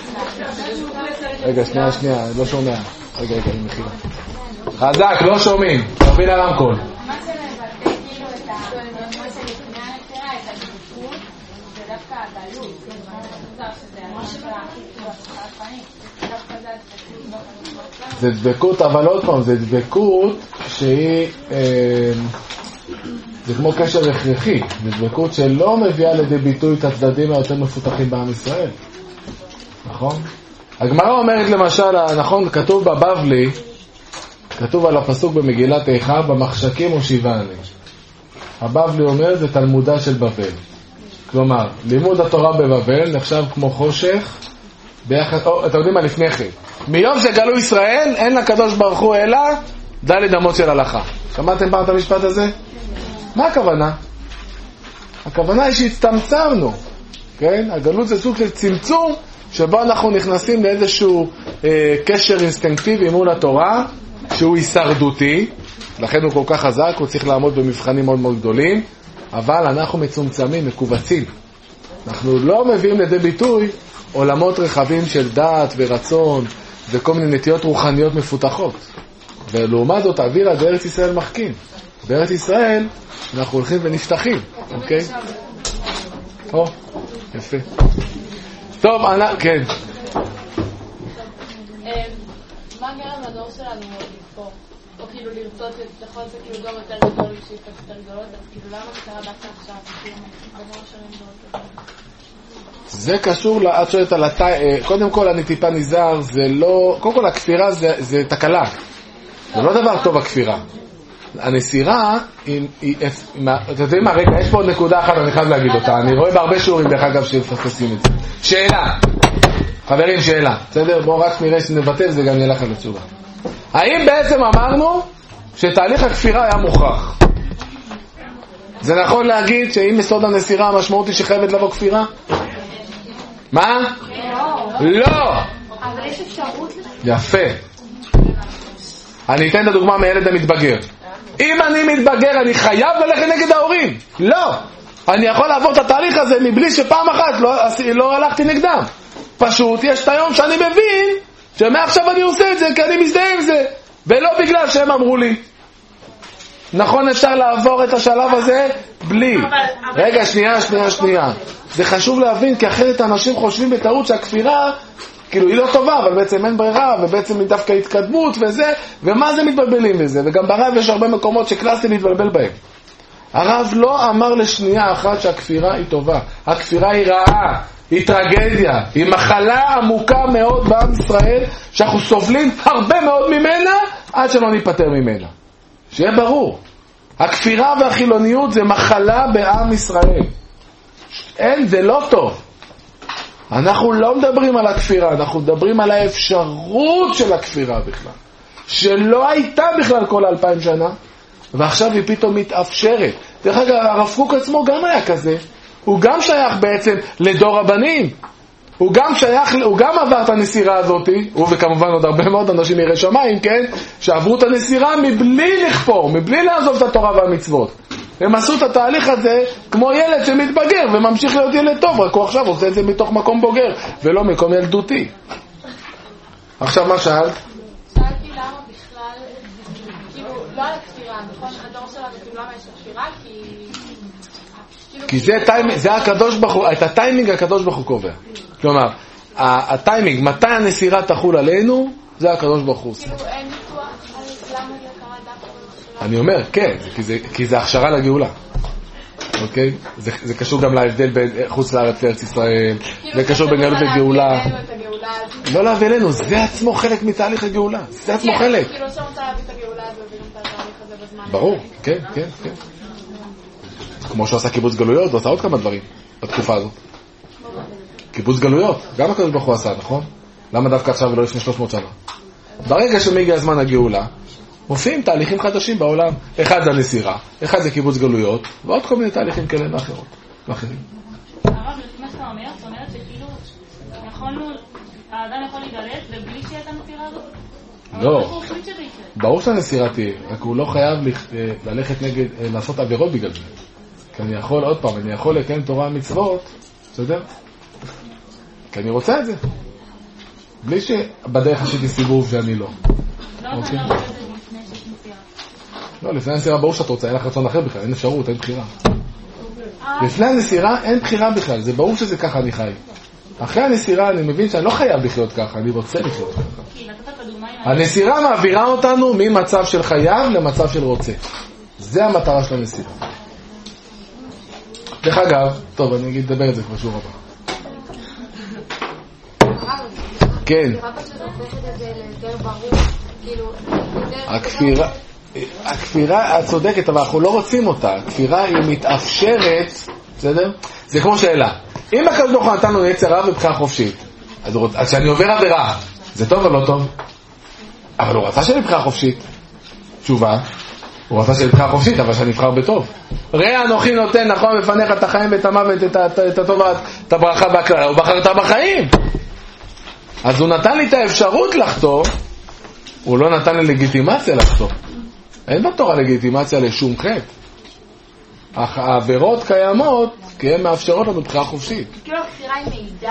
רגע, שנייה, שנייה, לא שומע. רגע, רגע, אני מחילה. חזק, לא שומעים. תביא לרמקול. מה שמבטא כאילו את מה שלפני הנסירה, את הדבקות, זה דווקא הגלות. זה מוזר שזה ממש לא הכי כאילו השחרת פנים. דווקא זה הדבקות. זה דבקות, אבל עוד פעם, זה דבקות שהיא, אה, זה כמו קשר הכרחי, זה דבקות שלא מביאה לידי ביטוי את הצדדים היותר מפותחים בעם ישראל. נכון? הגמרא אומרת למשל, נכון, כתוב בבבלי, כתוב על הפסוק במגילת איכה, במחשכים הושיבני. הבבלי אומר, זה תלמודה של בבל. כלומר, לימוד התורה בבבל נחשב כמו חושך, ביחד, או, אתם יודעים מה לפני כן? מיום שגלו ישראל, אין לקדוש ברוך הוא אלא דלת אמות של הלכה. שמעתם פעם את המשפט הזה? מה הכוונה? הכוונה היא שהצטמצמנו, כן? הגלות זה סוג של צמצום, שבו אנחנו נכנסים לאיזשהו אה, קשר אינסטינקטיבי מול התורה, שהוא הישרדותי, לכן הוא כל כך חזק, הוא צריך לעמוד במבחנים מאוד מאוד גדולים, אבל אנחנו מצומצמים, מקובצים. אנחנו לא מביאים לידי ביטוי עולמות רחבים של דעת ורצון וכל מיני נטיות רוחניות מפותחות. ולעומת זאת, אווירה בארץ ישראל מחכים. בארץ ישראל אנחנו הולכים ונפתחים, אוקיי? או, יפה. טוב, אני, כן. מה גרם לדור שלנו לבחור? או כאילו לרצות, לכל זה כאילו דור יותר גדול, שאיפות יותר גדולות, אז כאילו למה זה קרה דווקא עכשיו? כאילו, בדור שלנו דור יותר. זה קשור, את שואלת על התא, קודם כל אני טיפה נזהר, זה לא, קודם כל הכפירה זה, זה תקלה, זה לא דבר טוב הכפירה. הנסירה, היא, היא, אתם יודעים מה, רגע, יש פה עוד נקודה אחת, אני חייב להגיד אותה, אני רואה בהרבה שיעורים דרך אגב שמפספסים את זה. שאלה, חברים, שאלה, בסדר? בואו רק נראה שנבטל, זה גם ילך על התשובה. האם בעצם אמרנו שתהליך הכפירה היה מוכרח? זה נכון להגיד שאם יסוד הנסירה המשמעות היא שחייבת לבוא כפירה? מה? לא. אבל יש אפשרות. יפה. אני אתן את הדוגמה מילד המתבגר. אם אני מתבגר אני חייב ללכת נגד ההורים. לא. אני יכול לעבור את התהליך הזה מבלי שפעם אחת לא, לא הלכתי נגדם. פשוט יש את היום שאני מבין שמעכשיו אני עושה את זה כי אני מזדהה עם זה, ולא בגלל שהם אמרו לי. נכון, אפשר לעבור את השלב הזה בלי. רגע, שנייה, שנייה, שנייה. זה חשוב להבין, כי אחרת האנשים חושבים בטעות שהכפירה, כאילו היא לא טובה, אבל בעצם אין ברירה, ובעצם היא דווקא התקדמות וזה, ומה זה מתבלבלים בזה? וגם ברב יש הרבה מקומות שקלאסי להתבלבל בהם. הרב לא אמר לשנייה אחת שהכפירה היא טובה. הכפירה היא רעה, היא טרגדיה, היא מחלה עמוקה מאוד בעם ישראל, שאנחנו סובלים הרבה מאוד ממנה, עד שלא ניפטר ממנה. שיהיה ברור, הכפירה והחילוניות זה מחלה בעם ישראל. אין, זה לא טוב. אנחנו לא מדברים על הכפירה, אנחנו מדברים על האפשרות של הכפירה בכלל, שלא הייתה בכלל כל אלפיים שנה, ועכשיו היא פתאום מתאפשרת. דרך אגב, הרב קוק עצמו גם היה כזה, הוא גם שייך בעצם לדור הבנים, הוא גם שייך, הוא גם עבר את הנסירה הזאת, הוא וכמובן עוד הרבה מאוד אנשים יראי שמיים, כן, שעברו את הנסירה מבלי לכפור, מבלי לעזוב את התורה והמצוות. הם עשו את התהליך הזה כמו ילד שמתבגר וממשיך להיות ילד טוב, רק הוא עכשיו עושה את זה מתוך מקום בוגר ולא מקום ילדותי. עכשיו מה שאלת? שאלתי למה בכלל, כאילו, לא על הכפירה, נכון? הדור שלנו, כאילו, למה יש הכפירה? כי... כי זה טיימינג, זה הקדוש ברוך הוא, את הטיימינג הקדוש ברוך הוא קובע. כלומר, הטיימינג, מתי הנסירה תחול עלינו, זה הקדוש ברוך הוא עושה. כאילו, אין ניתוח על למה זה קרה דווקא? אני אומר, כן, כי זה, כי זה הכשרה לגאולה. אוקיי? זה, זה קשור גם להבדל בין חוץ לארץ לארץ ישראל, זה קשור בין גלות לגאולה. לא להביא אלינו, זה עצמו חלק מתהליך הגאולה, זה עצמו חלק. כאילו, שום רוצה להביא את הגאולה, אז להביא את התהליך הזה בזמן. ברור, כן, כן, כן. כמו שהוא עשה קיבוץ גלויות, הוא עשה עוד כמה דברים בתקופה הזאת. קיבוץ גלויות, גם הקדוש ברוך הוא עשה, נכון? למה דווקא עכשיו ולא לפני שלוש מאות שנה? ברגע שמגיע הזמן הגאולה, מופיעים תהליכים חדשים בעולם. אחד זה הנסירה, אחד זה קיבוץ גלויות, ועוד כל מיני תהליכים כאלה ואחרות. ואחרים. הרב, לפי מה שאתה אומר, זאת אומרת שכאילו, יכולנו, האדם יכול להיגלט ובלי שיהיה את הנסירה הזאת? לא. ברור שהנסירה תהיה, רק הוא לא חייב ללכת נגד, לעשות עבירות בגלל זה. כי אני יכול, עוד פעם, אני יכול לקיים תורה מצוות, בסדר? כי אני רוצה את זה. בלי שבדרך עשיתי סיבוב שאני לא. לא אתה לא רוצה את זה לפני שיש נסירה. לא, לפני הנסירה ברור שאת רוצה, אין לך רצון אחר בכלל, אין אפשרות, אין בחירה. לפני הנסירה אין בחירה בכלל, זה ברור שזה ככה אני חי. אחרי הנסירה אני מבין שאני לא חייב לחיות ככה, אני רוצה לחיות ככה. כי נתת את הדוגמה עם... הנסירה מעבירה אותנו ממצב של חייב למצב של רוצה. זה המטרה של הנסירה. דרך אגב, טוב, אני אגיד לדבר את זה כבר שוב הבא. כן. הכפירה, הכפירה הצודקת, אבל אנחנו לא רוצים אותה. הכפירה היא מתאפשרת, בסדר? זה כמו שאלה. אם הקדוש ברוך הוא נתן לנו יצר רע ובחירה חופשית, אז, אז שאני עובר עבירה, זה טוב או לא טוב? אבל הוא רצה שאני בחירה חופשית. תשובה, הוא רצה שאני בחירה חופשית, אבל שאני בחירה בטוב. ראה אנוכי נותן, נכון, בפניך את החיים ואת המוות, את, את, את הטוב, את הברכה והכללה. הוא בחר אותה בחיים. אז הוא נתן לי את האפשרות לחטוא, הוא לא נתן לי לגיטימציה לחטוא. אין בתורה לגיטימציה לשום חטא. אך העבירות קיימות, כי הן מאפשרות לנו בחירה חופשית. כאילו הכפירה היא מידע?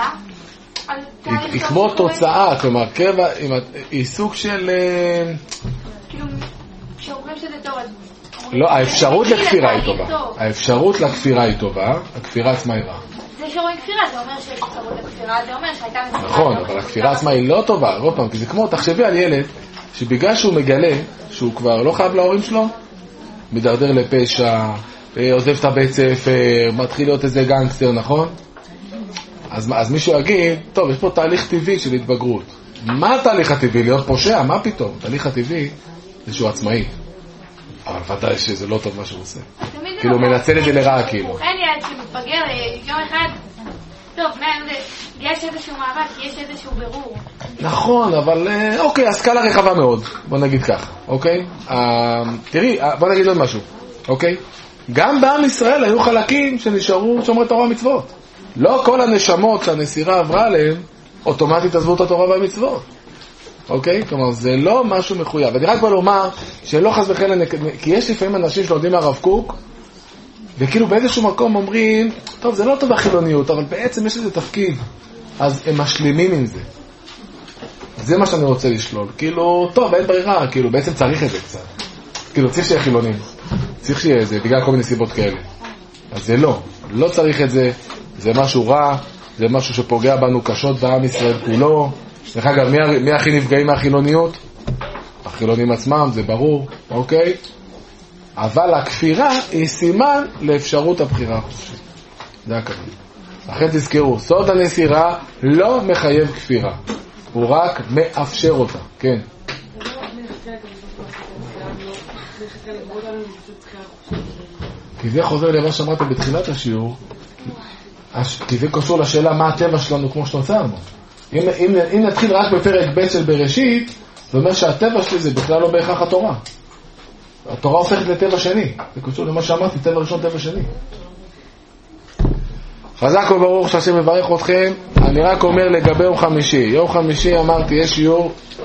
היא כמו תוצאה, כלומר, קבע, היא סוג של... כאילו, כשאומרים שזה טוב, אז... לא, האפשרות לכפירה היא טובה. האפשרות לכפירה היא טובה, הכפירה עצמה היא רעה. זה שאומרים כפירה, זה אומר שיש אפשרות לכפירה, זה אומר שהייתה מסירה. נכון, אבל הכפירה עצמה היא לא טובה, עוד פעם, כי זה כמו, תחשבי על ילד, שבגלל שהוא מגלה, שהוא כבר לא חייב להורים שלו, מדרדר לפשע, עוזב את הבית ספר, מתחיל להיות איזה גנגסטר, נכון? אז, אז מישהו יגיד, טוב, יש פה תהליך טבעי של התבגרות. מה התהליך הטבעי? להיות פושע? מה פתאום? התהליך הטבעי זה שהוא עצמאי. אבל ודאי שזה לא טוב מה שהוא עושה. כאילו הוא מנצל את זה לרעה, כאילו. אין ילד שמתבגר יום אחד, טוב, יש איזשהו מאבק, יש איזשהו ברור. נכון, אבל אוקיי, הסקאלה רחבה מאוד, בוא נגיד כך, אוקיי? תראי, בוא נגיד עוד משהו, אוקיי? גם בעם ישראל היו חלקים שנשארו שומרי תורה ומצוות. לא כל הנשמות שהנסירה עברה עליהם, אוטומטית עזבו את התורה והמצוות. אוקיי? כלומר, זה לא משהו מחויב. אני רק בא לומר שלא חס וחלילה, כי יש לפעמים אנשים שלומדים מהרב קוק, וכאילו באיזשהו מקום אומרים, טוב, זה לא טוב החילוניות, אבל בעצם יש איזה תפקיד. אז הם משלימים עם זה. זה מה שאני רוצה לשלול. כאילו, טוב, אין ברירה, כאילו, בעצם צריך את זה קצת. כאילו, צריך שיהיה חילונים. צריך שיהיה זה, בגלל כל מיני סיבות כאלה. אז זה לא. לא צריך את זה. זה משהו רע, זה משהו שפוגע בנו קשות בעם ישראל כולו. דרך אגב, מי, מי הכי נפגעים מהחילוניות? החילונים עצמם, זה ברור, אוקיי? אבל הכפירה היא סימן לאפשרות הבחירה החופשית. זה הכוונה. לכן תזכרו, סוד הנסירה לא מחייב כפירה. הוא רק מאפשר אותה, כן. כי זה חוזר למה שאמרתם בתחילת השיעור, כי זה קשור לשאלה מה הטבע שלנו כמו שנוצרנו. אם, אם, אם נתחיל רק בפרק ב' של בראשית, זה אומר שהטבע שלי זה בכלל לא בהכרח התורה. התורה הופכת לטבע שני. זה קשור למה שאמרתי, טבע ראשון, טבע שני. חזק וברוך שהשם מברך אתכם. אני רק אומר לגבי יום חמישי. יום חמישי אמרתי, יש שיעור